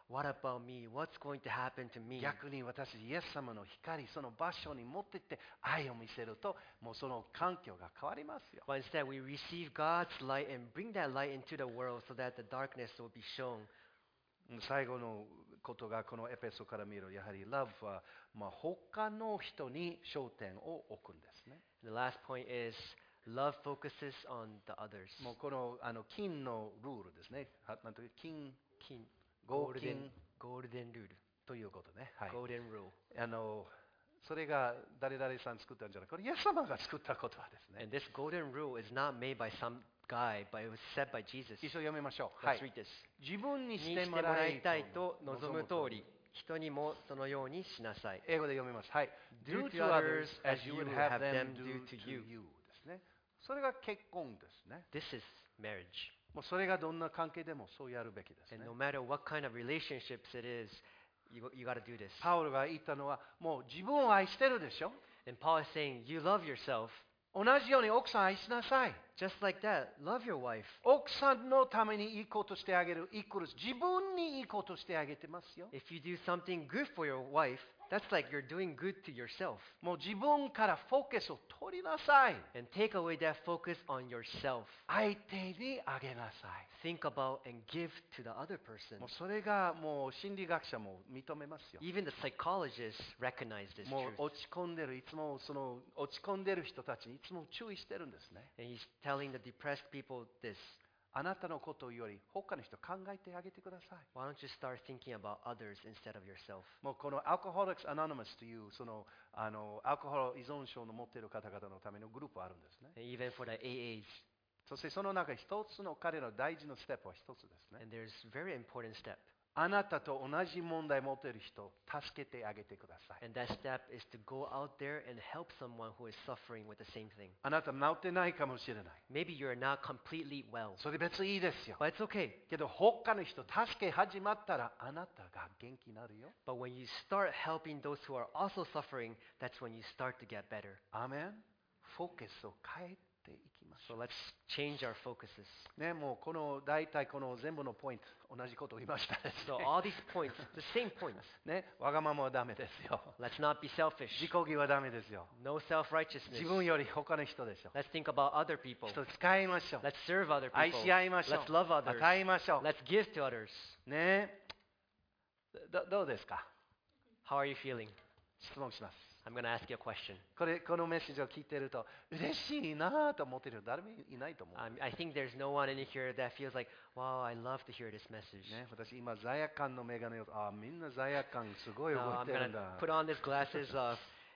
What about me? What's going to happen to me? 逆に私、イエス様の光、その場所に持っていって愛を見せると、もうその環境が変わりますよ。 But instead, we receive God's light and bring that light into the world so that the darkness will be shown. 最後のことがこのエペソから見る、やはり Love は、他の人に焦点を置くんですね。 The last point is love focuses on the others. もうこの金のルールですね。なんという金、合金ゴールデンルール。 ということね。はい。 Golden rule. それが誰々さん作ったんじゃない。これイエス様が作ったことはですね。 And this golden rule is not made by some guy, but it was set by Jesus. 一緒に読みましょう。 Let's read this. 自分ににししててもらもらいいたいたいとと望む通り、人にもそのようにしなさい。 英語で読みます。はい。 Do Do to to others others as as you you would would have have them them do do to to you. you ですね。それが結婚ですね。 This is marriage. もうそれがどんな関係でもそうやるべきですね And。no matter what kind of relationships it is, you got to do this. パウロが言ったのは、もう自分を愛してるでしょ。 And Paul is saying, you love yourself. 同じように奥さん愛しなさい。 Just like that, love your wife. 奥さんのためにいいことしてあげるイコール自分にいいことしてあげてますよ。 If you do something good for your wife, that's like you're doing good to yourself. もう自分からフォーカスを取りなさい。 And take away that focus on yourself. 相手にあげなさい。 Think about and give to the other person. もうそれがもう心理学者も認めますよ。 Even the psychologists recognize this もう truth. 落ち込んでる、いつもその落ち込んでる人たちにいつも注意してるんですね。 And he's telling the depressed people this. あなたのことより他の人考えてあげてください。 Why don't you start thinking about others instead of yourself? もうこの Alcoholics Anonymous というそのアルコール依存症の持っている方々のためのグループあるんですね。 And even for the AAs. そしてその中一つの彼の大事なステップは一つですね。 And there's a very important step. あなたと同じ問題を持っている人を助けてあげてください。 And that step is to go out there and help someone who is suffering with the same thing. あなた治ってないかもしれない。 Maybe you're not completely well, それ別にいいですよ。 but it's okay. けど他の人助け始まったらあなたが元気になるよ。 But when you start helping those who are also suffering, that's when you start to get better. アーメン。フォーカスを変えていきましょ So let's change our focuses. う。ね、もうこの大体この全部のポイント同じことを言いましたです So ね。 all these points, the same points. ね、わがままはダメですよ。 Let's not be selfish. 自己義はダメですよ。 No self-righteousness. 自分より他の人でしょ。 Let's think about other people. 人使いましょう。 Let's serve other 愛 people. し合いましょう。 Let's love others. 与えましょ Let's give to others. う。ね。どうですか。 How are you feeling? 質問します。 I'm going to ask you a question. このメッセージを聞いていると嬉しいなと思っている誰もいないと思う。 I think there's no one in here that feels like, wow, I love to hear this message. ね、私今罪悪感のメガネをみんな罪悪感すごい動 No, い I'm て going るん to だ。 put on these glasses of,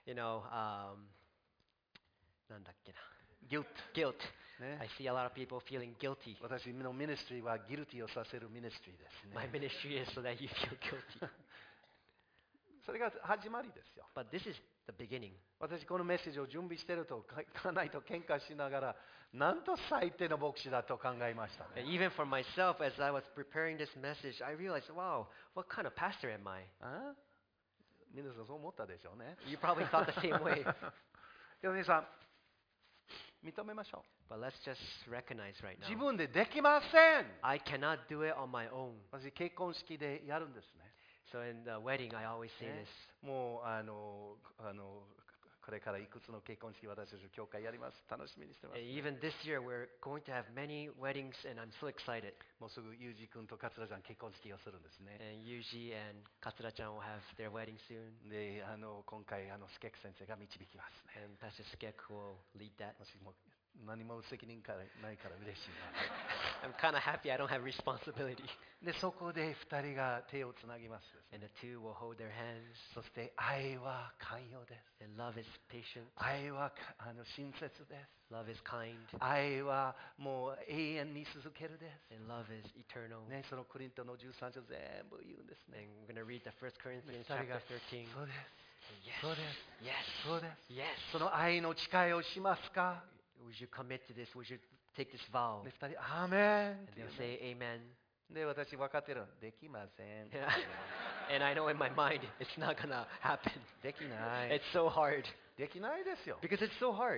なんだっけな。 Guilt guilt. ね I see a lot of people feeling guilty. 私のミニストリーはギルティをさせるミニストリーですね。 My ministry is so that you feel guilty. それが始まりですよ。 But this is the beginning. 私このメッセージを準備していると家内と喧嘩しながらなんと最低の牧師だと考えました And ね。 even for myself, as I was preparing this message, I realized, wow, what kind of pastor am I? 皆さんそう思ったでしょうね。 You probably thought the same way. でも皆さん認めましょ But let's just recognize right う。自 now. 分でできません。 I cannot do it on my own. 私結婚式でやるんですね。 So in the wedding, I always say ね this. もうこれからいくつの結婚式私たちの教会やります。楽しみにしてます。 And even this year, we're going to have many weddings, and I'm so excited. もうすぐユージ君と桂ちゃん結婚式をするんですね。 And Yuji and Katsura-chan will have their wedding soon. で、今回スケック先生が導きますね。 And Pastor Skek will lead that. 私も何も責任からないから嬉しい I'm kind of happy I don't have responsibility. な。で、そこで2人が手をつなぎますですね。 And the two will hold their hands. そして愛は寛容です。 And love is patient. 愛は親切です。 Love is kind. 愛はもう永遠に続けるで And love is eternal. す。ね、そのコリントの13章全部言うんですね。 And we're going to read the 1 Corinthians 二人が chapter 13. そうです。 Yes. そうです。 Yes. そうです。 Yes. その愛の誓いをしますか Would you commit to this? Would you take this vow? で、2人、アーメン And っていう they'll ね say amen. で、私分かってるの。できません。 And I know in my mind it's not going to happen. できない It's。so hard. できないですよ。 Because it's so hard.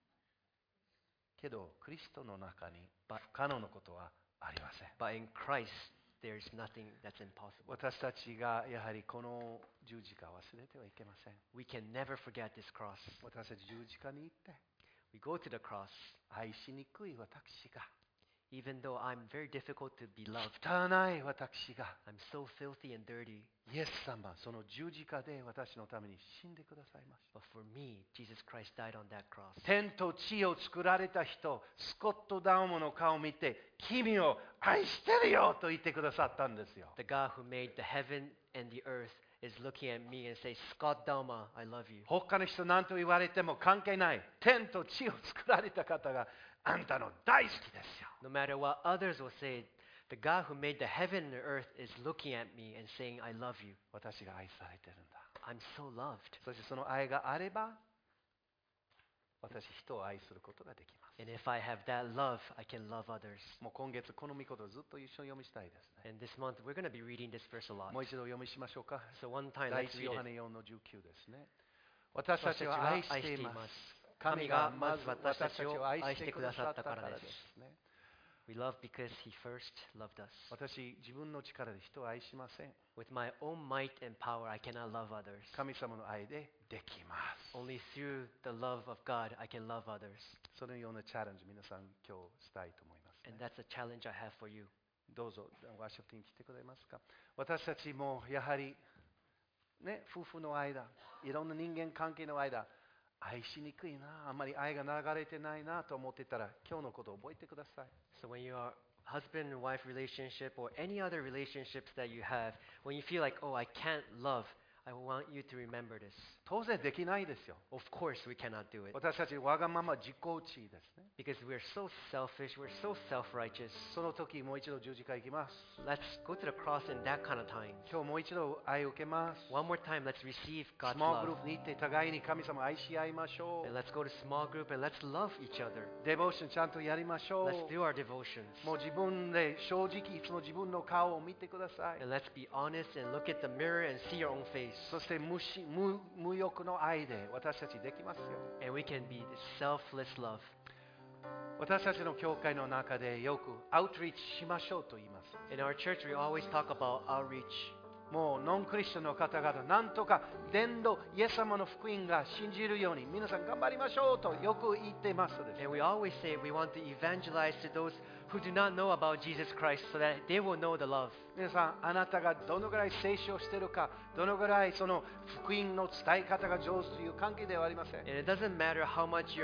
けど、クリストの中に不可能なことはありません。 But in Christ, there's nothing that's impossible. 私たちがやはりこの十字架を忘れてはいけません。 We can never forget this cross. 私たち十字架に行って、 We go to the cross, 愛しにくい私が、 even though I'm very difficult to be loved. 汚い私が、 I'm so filthy and dirty. イエス様、その十字架で私のために死んでくださいました。 But for me, Jesus Christ died on that cross. 天と地を作られた人、スコット・ダウモの顔を見て、君を愛してるよと言ってくださったんですよ。 The God who made the heaven and the earth is looking at me and says, Scott Dalma, I love you. 他の人何と言われても関係ない。天と地を作られた方があんたの大好きですよ。 No matter what others will say, the God who made the heaven and the earth is looking at me and saying, I love you. 私が愛されてるんだ。 I'm so loved. そしてその愛があれば、私人を愛することができます。 And if I have that love, I can love others. もう今月この御言をずっと一緒に読みしたいですね。 And this month, we're going to be reading this verse a lot. もう一度読みしましょうか。 So one time, 第 let's 一 read ヨ it. ハネ4の19ですね。私たちを愛しています。 神がまず私たちを愛愛してくださったからです。 ね。 We love because He first loved us. 私、自分の力で人を愛しません。 With my own might and power, I cannot love others. 神様の愛でできます。 Only through the love of God, I can love others. そのようなチャレンジ、皆さん今日したいと思います、ね。 And that's a challenge I have for you. どうぞ、ワーショップに来てくれますか。私たちもやはり、ね、夫婦の間、いろんな人間関係の間、愛しにくいな、あんまり愛が流れてないなと思ってたら、今日のことを覚えてください。 So when you are husband and wife relationship or any other relationships that you have, when you feel like, oh, I can't love, I want you to remember this. 当然できないですよ。 Of course, we cannot do it 私たちわがまま自己中ですね。 because we're so selfish, we're so self-righteous. その時もう一度十字架行きます。 Let's go to the cross in that kind of time. 今日もう一度愛を受けます。 One more time, let's receive ス God's モールグル love. ープに行って互いに神様を愛し合いましょ And う。 let's go to small group and let's love each other. デボーションちゃんとやりましょ Let's う。 do our devotions. もう自分で正直いつも自分の顔を見てください。 And let's be honest and look at the mirror and see your own face. そして無欲の愛で私たちできますよ。 And we can be selfless love. 私たちの教会の中でよくアウトリーチしましょうと言います。 In our church, we always talk about outreach. もうノンクリスチャンの方々、なんとか伝道、イエス様の福音が信じるように皆さん頑張りましょうとよく言っていますです。 And we always say we want to evangelize to those who do not know about Jesus Christ so that they will know the love. 皆さん、あなたがどのぐらい聖書をしているか、どのぐらいその福音の伝え方が上手という関係ではありません。 And it doesn't matter how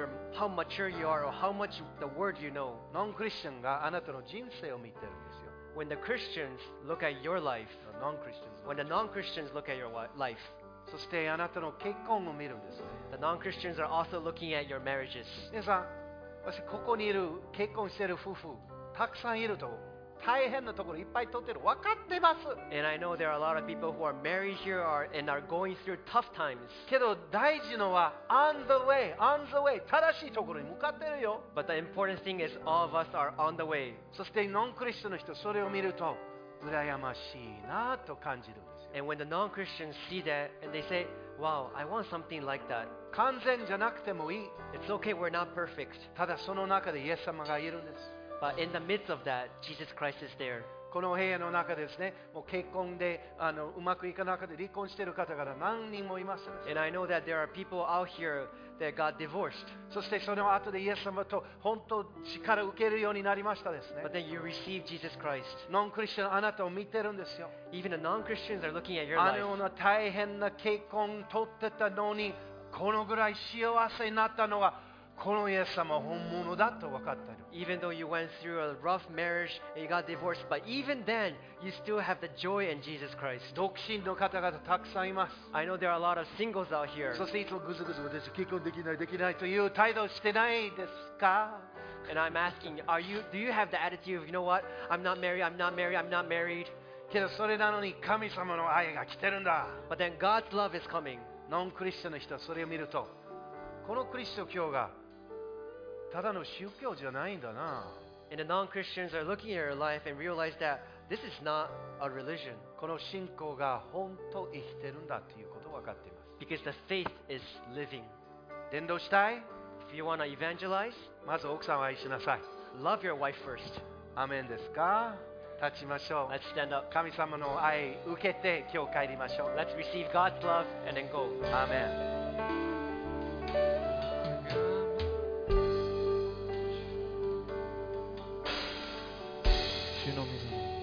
mature you are or how much the word you know. ノンクリスチャンがあなたの人生を見てるんですよ。 When the Christians look at your life, ノンクリスチャン when the non-Christians look at your life, そしてあなたの結婚を見るんですね。 the non-Christians are also looking at your marriages. 皆さん、私ここにいる結婚している夫婦、たくさんいると大変なところいっぱい取ってる。分かってます。 And I know there are a lot of people who are married here and are going through tough times. けど大事のは on the way 正しいところに向かってるよ。 But the important thing is all of us are on the way. そしてノンクリスチャンの人それを見ると羨ましいなと感じるんですよ。 And when the non-Christians see that and they say, wow, I want something like that. 完全じゃなくてもいい。 It's okay, we're not perfect. ただその中でイエス様がいるんです。 But in the midst of that, Jesus Christ is there. この部屋の中でですね、もう結婚でうまくいかなくて離婚している方々何人もいます。 And I know that there are people out here that got divorced. そしてその後でイエス様と本当力を受けるようになりましたですね。 But then you receive Jesus Christ. ノンクリスチャンあなたを見てるんですよ。 Even the non-Christians are looking at your あのよう life. な大変な結婚取ってたのに、このぐらい幸せになったのは、このイエス様は本物だと分かったの。 Even though you went through a rough marriage and you got divorced, but even then, you still have the joy in Jesus Christ. 独身の方々たくさんいます。 I know there are a lot of singles out here. そしていつもぐずぐず私結婚できないという態度をしてないですか？ And I'm asking, do you have the attitude of, you know what, I'm not married, I'm not married. けどそれなのに神様の愛が来てるんだ。 But then God's love is coming. ノンクリスチャンの人はそれを見ると、このクリスト教がただの宗教じゃないんだな。 And the non-Christians are looking at your life and realize that this is not a religion. この信仰が本当生きてるんだということを分かっています。 Because the faith is living. 伝道したい？ If you want to evangelize, まず奥さんを愛しなさい。 love your wife first. アメンですか？ 立ちましょ Let's stand up. う。神様の愛受けて今日帰りましょう。 Let's receive God's love and then go. アーメン。主の御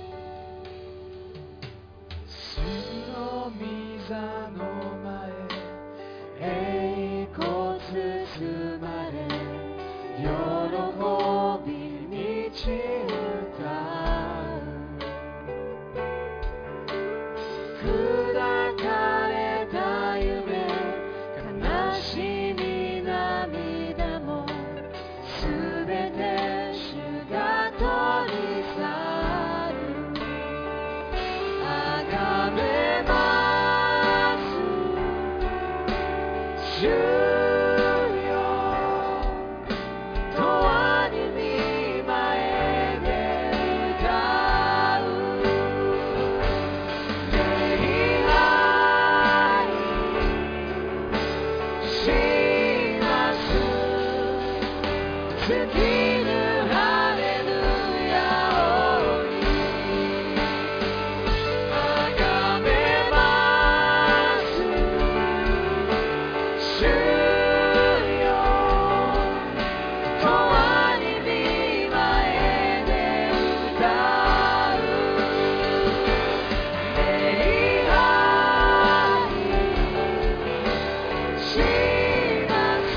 座の前栄光包まれ喜び満ち歌う砕かれた夢悲しみ涙もすべて主が取り去る崇めます主よ永遠に御前で歌う礼拝します尽きぬハレルヤを崇めます主よ永遠に御前で歌う礼拝します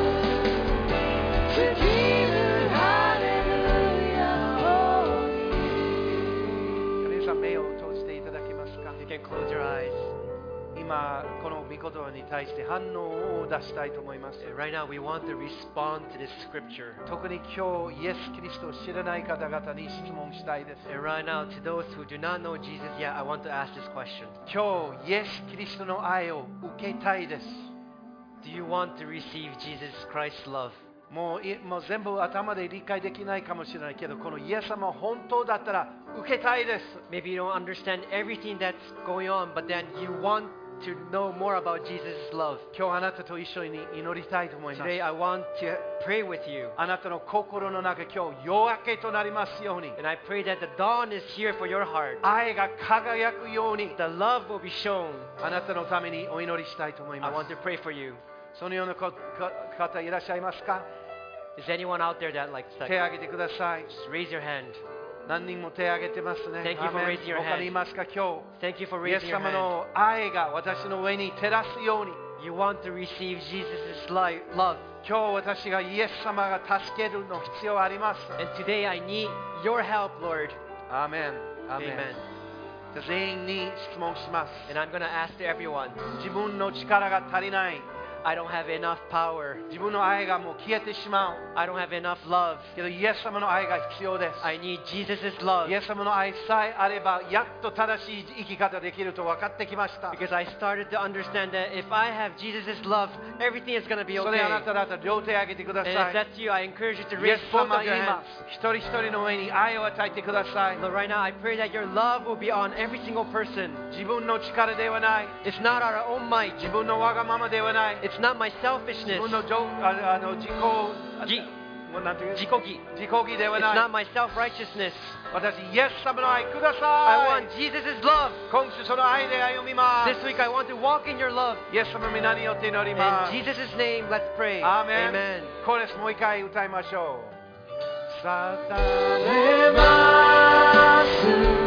尽きぬハレルヤを皆さん目を閉じていただけますか。 You can close your eyes. 今この御言葉に対して反応を出したいと思います。 And right now, we want to respond to this scripture. 特に今日イエス・キリストを知らない方々に質問したいです。 And right now, to those who do not know Jesus yet, I want to ask this question. 今日イエス・キリストの愛を受けたいです。 Do you want to receive Jesus Christ's love? もう全部頭で理解できないかもしれないけど、このイエス様本当だったら受けたいです。 Maybe you don't understand everything that's going on, but then you want to know more about Jesus' love. 今日あなたと一緒に祈りたいと思います。 Today, I want to pray with you. あなたの心の中、今日夜明けとなりますように、 And I pray that the dawn is here for your heart. 愛が輝くように、 The love will be shown. あなたのためにお祈りしたいと思い I ま want す。 to pray for you. そのような方いらっしゃいますか？ Is anyone out there that likes 手 that? を挙げてください。 Just raise your hand. 何人も手を挙げてますね。 Thank you for アーメン raising your hand. 他にいますか？今 Thank you for 日イエ raising ス your 様 hand. の愛が私の上に照らすように、 You want to receive Jesus' love. 今日私がイエス様が助けるの必要あります。 And today I need your help, Lord. アーメン。アーメン。 Amen. じゃあ全員に質問します。 And I'm going to ask to everyone, 自分の力が足りない。 I don't have enough power. 自分の愛がもう消えてしまう。 I don't have enough love. けどイエス様の愛が必要です。 I need Jesus' love. イエス様の愛さえあれば、やっと正しい生き方できると分かってきました。 Because I started to understand that if I have Jesus' love, everything is going to be それあな okay. ただったら両手を挙げてくだ And さ if い。 that's you, I encourage you to イエ raise ス both 様 of your 今 hands. 一人一人の上に愛を与えてください。 Lord, right now I pray that your love will be on every single person. 自分の力ではない。 It's not our own might. 自分のわがままではない。 It's not my 自 selfishness. 分の自己もうなんていう自己義。 自己義では It's ない。 not my self-righteousness. 私、イエス様の愛くだ I さい。 want Jesus' love. 今週その愛で歩みま This す。 week I want to walk in your love. イエス様の皆によって祈りま In す。 Jesus' name, let's pray. アーメン。 Amen. コーラスもう一回歌いましょう。さたれます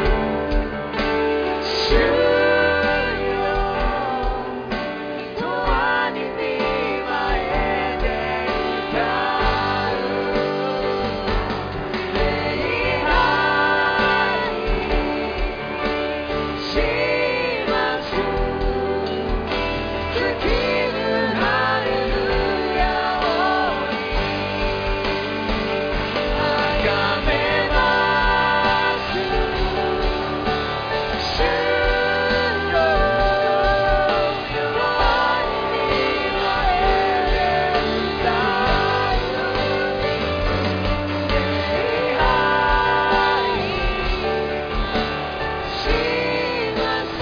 主よ永遠に御前で歌う礼拝します尽きぬハレルヤを崇めます主よ永遠に御前で歌う礼拝します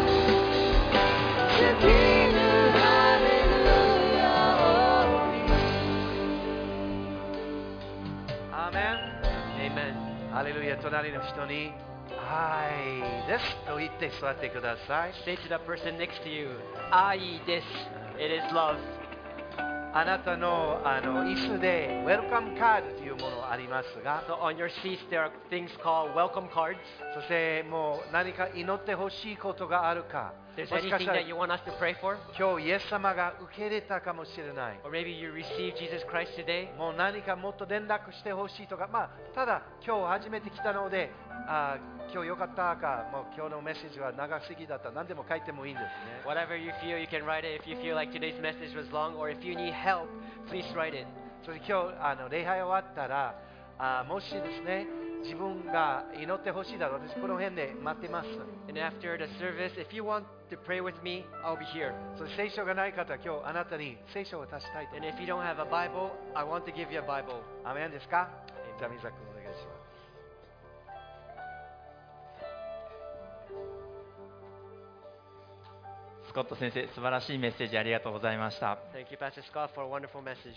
尽きぬハレルヤをアーメン Amen. ハレルヤ隣の人に愛ですと言って座ってください。 Say to the person next to you, 愛です。It is love. あなたの椅子で Welcome Card というものがありますが、 So on your seats there are things called welcome cards. そしてもう何か祈ってほしいことがあるか、 If there's もしかし anything たら that you want us to pray for, 今日イエス様が受け入れたかもしれない。 or maybe you received Jesus Christ today, もう何かもっと連絡してほしいとか、ただ今日初めて来たので、今日よかったか、もう今日のメッセージは長すぎだった、何でも書いてもいいんですね。 whatever you feel, you can write it. If you feel like today's message was long, or if you need help, please write it. それで今日礼拝終わったら、もしですね、自分が祈ってほしいだろう、私この辺で待ってます。 And after the service, if you want to pray with me, I'll be here. それ聖書がない方は今日あなたに聖書を渡したいと And if you don't have a Bible, I want to give you a Bible. アメンですか？じゃあ、水田君お願いします。 スコット先生、素晴らしいメッセージありがとうございました。 Thank you, Pastor Scott, for a wonderful message.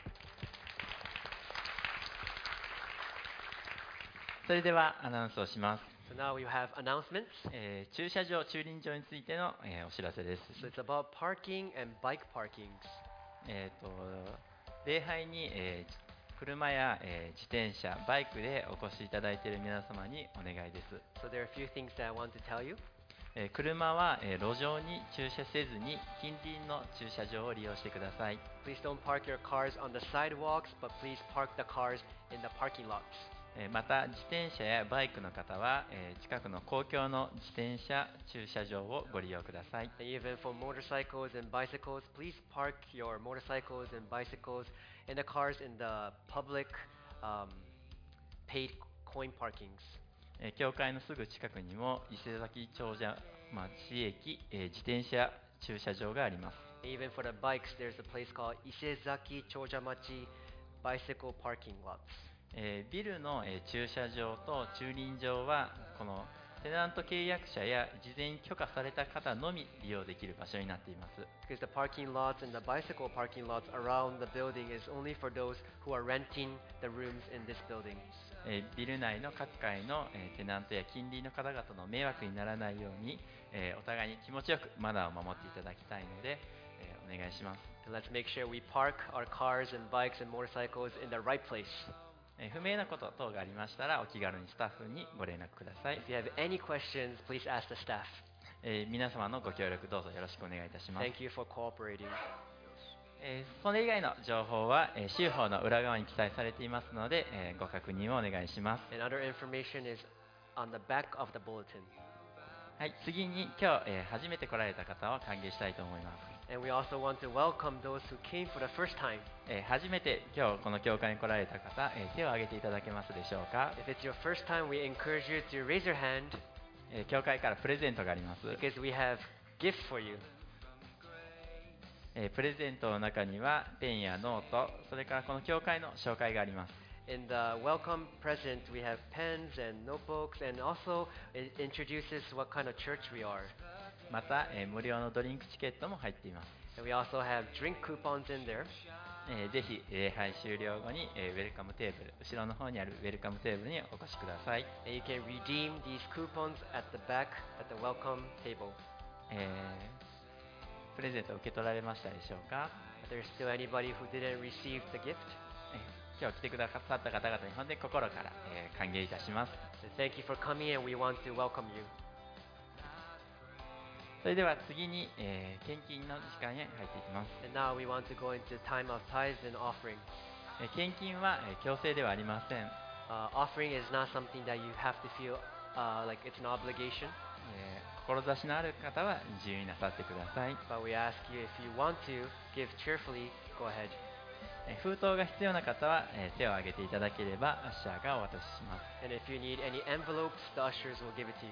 それではアナウンスをします。 So now we have announcements. 駐車場、駐輪場についての、お知らせです。 So it's about parking and bike parkings. 礼拝に、車や、自転車、バイクでお越しいただいている皆様にお願いです。 So there are a few things that I want to tell you. 車は、路上に駐車せずに近隣の駐車場を利用してください。 Please don't park your cars on the sidewalks, but please park the cars in the parking lots. また自転車やバイクの方は、近くの公共の自転車駐車場をご利用ください。 And even for motorcycles and bicycles, please park your motorcycles and bicycles and the cars in the public paid coin parkings. 教会のすぐ近くにも伊勢崎長者町駅、自転車駐車場があります。 Even for the bikes, there's a place called Isezaki Chojamachi Bicycle Parking Lots. ビルの、駐車場と駐輪場はこのテナント契約者や事前に許可された方のみ利用できる場所になっています。 Because the parking lots and the bicycle parking lots around the building is only for those who are renting the rooms in this building. ビル内の各階の、テナントや近隣の方々の迷惑にならないように、お互いに気持ちよくマナーを守っていただきたいので、お願いします。 And let's make sure we park our cars and bikes and motorcycles in the right place. 不明なこと等がありましたらお気軽にスタッフにご連絡ください。 If you have any questions, please ask the staff. 皆様のご協力どうぞよろしくお願いいたします。 Thank you for cooperating. それ以外の情報は、州法の裏側に記載されていますので、ご確認をお願いします。 And other information is on the back of the bulletin. はい、次に今日、初めて来られた方を歓迎したいと思います。 And we also want to welcome those who came for the first time. 初めて今日この教会に来られた方、手を挙げていただけますでしょうか。 If it's your first time, we encourage you to raise your hand 教会からプレゼントがあります。 because we have gifts for you. プレゼントの中にはペンやノート、それからこの教会の紹介があります。 In the welcome present, we have pens and notebooks, and also it introduces what kind of church we are. また、無料のドリンクチケットも入っています。 And we also have drink coupons in there. ぜひ礼拝終了後に、ウェルカムテーブル、後ろの方にあるウェルカムテーブルにお越しください。 And you can redeem these coupons at the back at the welcome table. プレゼントを受け取られましたでしょうか。 If there's still anybody who didn't receive the gift, 今日来てくださった方々に本当に心から、歓迎いたします。 then thank you for coming, and we want to welcome you. それでは次に、献金の時間へ入っていきます。 And now we want to go into time of tithes and offering. 献金は、強制ではありません。 Offering is not something that you have to feel like it's an obligation. 志のある方は自由になさってください。 But we ask you, if you want to give cheerfully, go ahead. 封筒が必要な方は、手を挙げていただければアッシャーがお渡しします。 And if you need any envelopes, the ushers will give it to you.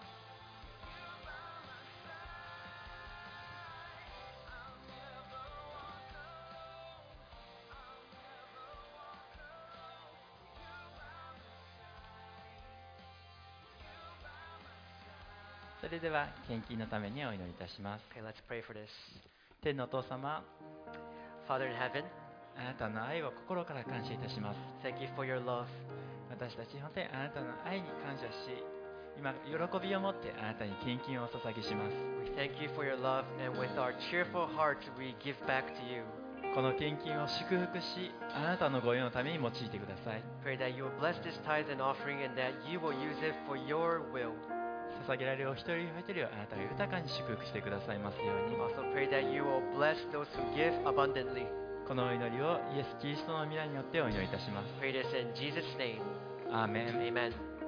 それでは献金のためにお祈りいたします。 Okay, let's pray for this. 天のお父様、 Father in heaven, あなたの愛を心から感謝いたします。 thank you for your love. 私たち本当にあなたの愛に感謝し、 今喜びを持ってあなたに献金をお捧げします。 We thank you for your love, and with our cheerful hearts, we give back to you. この献金を祝福し、あなたのご用のために用いてください。 Pray that you will bless this tithe and offering, and that you will use it for your will. 捧げられるお一人お一人をあなたが豊かに祝福してくださいますように。 Also pray that you will bless those who give abundantly. このお祈りをイエス・キリストの皆によってお祈りいたします。 Pray this in Jesus' name. アーメン。 Amen.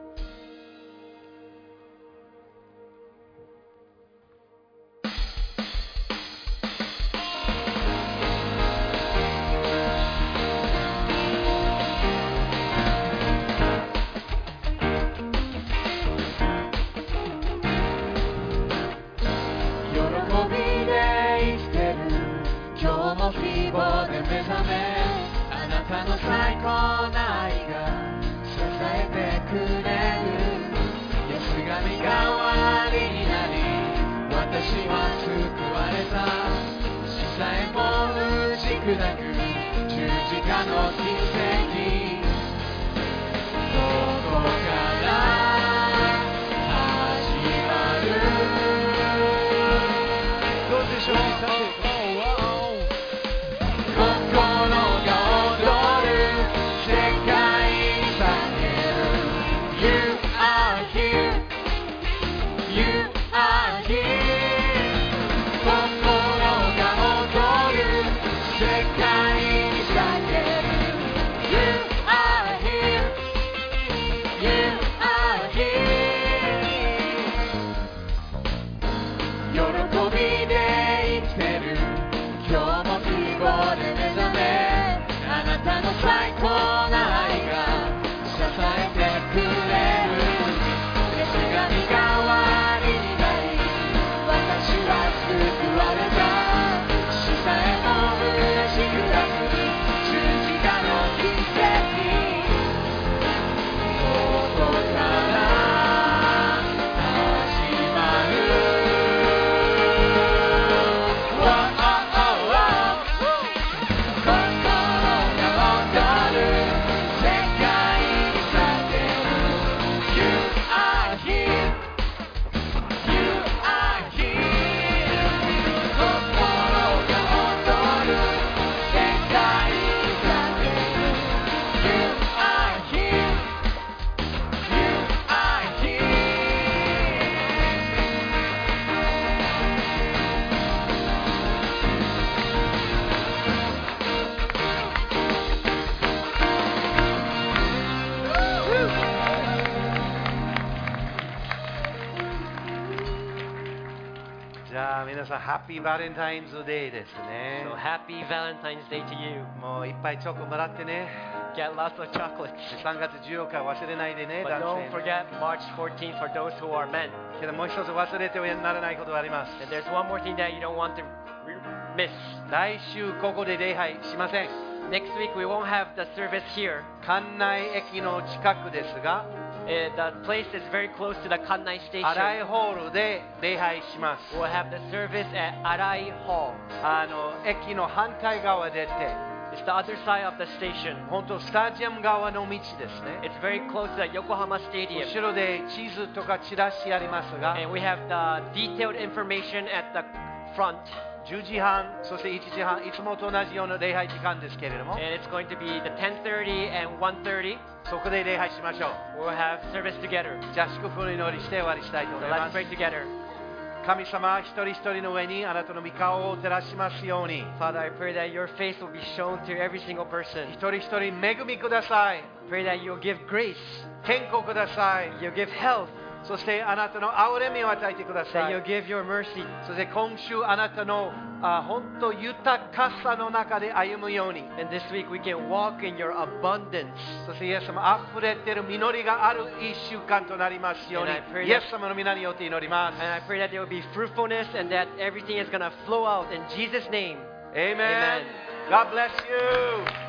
皆さん、ハッピーバレンタインズデーですね。 So happy Valentine's Day to you. もういっぱいチョコもらってね。 Get lots of chocolates. 3月14日忘れないでね、 But 男 don't 性。 forget March 14th for those who are men. けどもう一つ忘れてはならないことがあります。 And there's one more thing that you don't want to miss. 来週ここで礼拝しません。 Next week we won't have the service here. 関内駅の近くですが、 The place is very close to the Kannai 新井 station. ホールで礼拝します。 We'll have the service at Arai Hall. 駅の反対側出て、 It's the other side of the station. 本当スタジアム側の道ですね。 It's very close to the Yokohama Stadium. 後ろで地図とかチラシありますが、 And we have the detailed information at the front. 10時半、そして1時半、いつもと同じような礼拝時間ですけれども、 And it's going to be the 10:30 and 1:30. そこで礼拝しましょう。 We'll have service together. じゃあ祝福の祈りして終わりしたいと So 思いま let's す。 pray together. 神様一人一人の上にあなたの御顔を照らしますように、 Father, I pray that your face will be shown to every single person. 一人一人恵みください。 Pray that you'll give grace, 健康ください。 you'll give health, そしてあなたの憐れみを与えてくだ that さい you'll。give your mercy. そして今週あなたの本当豊かさの中で歩むように、 And this week we can walk in your abundance. そしてイエス様あふれている実りがある一週間となりますよう And I pray に、 that- イエス様の皆によって祈ります And。I pray that there will be fruitfulness and that everything is going to flow out in Jesus' name. Amen. Amen. God bless you.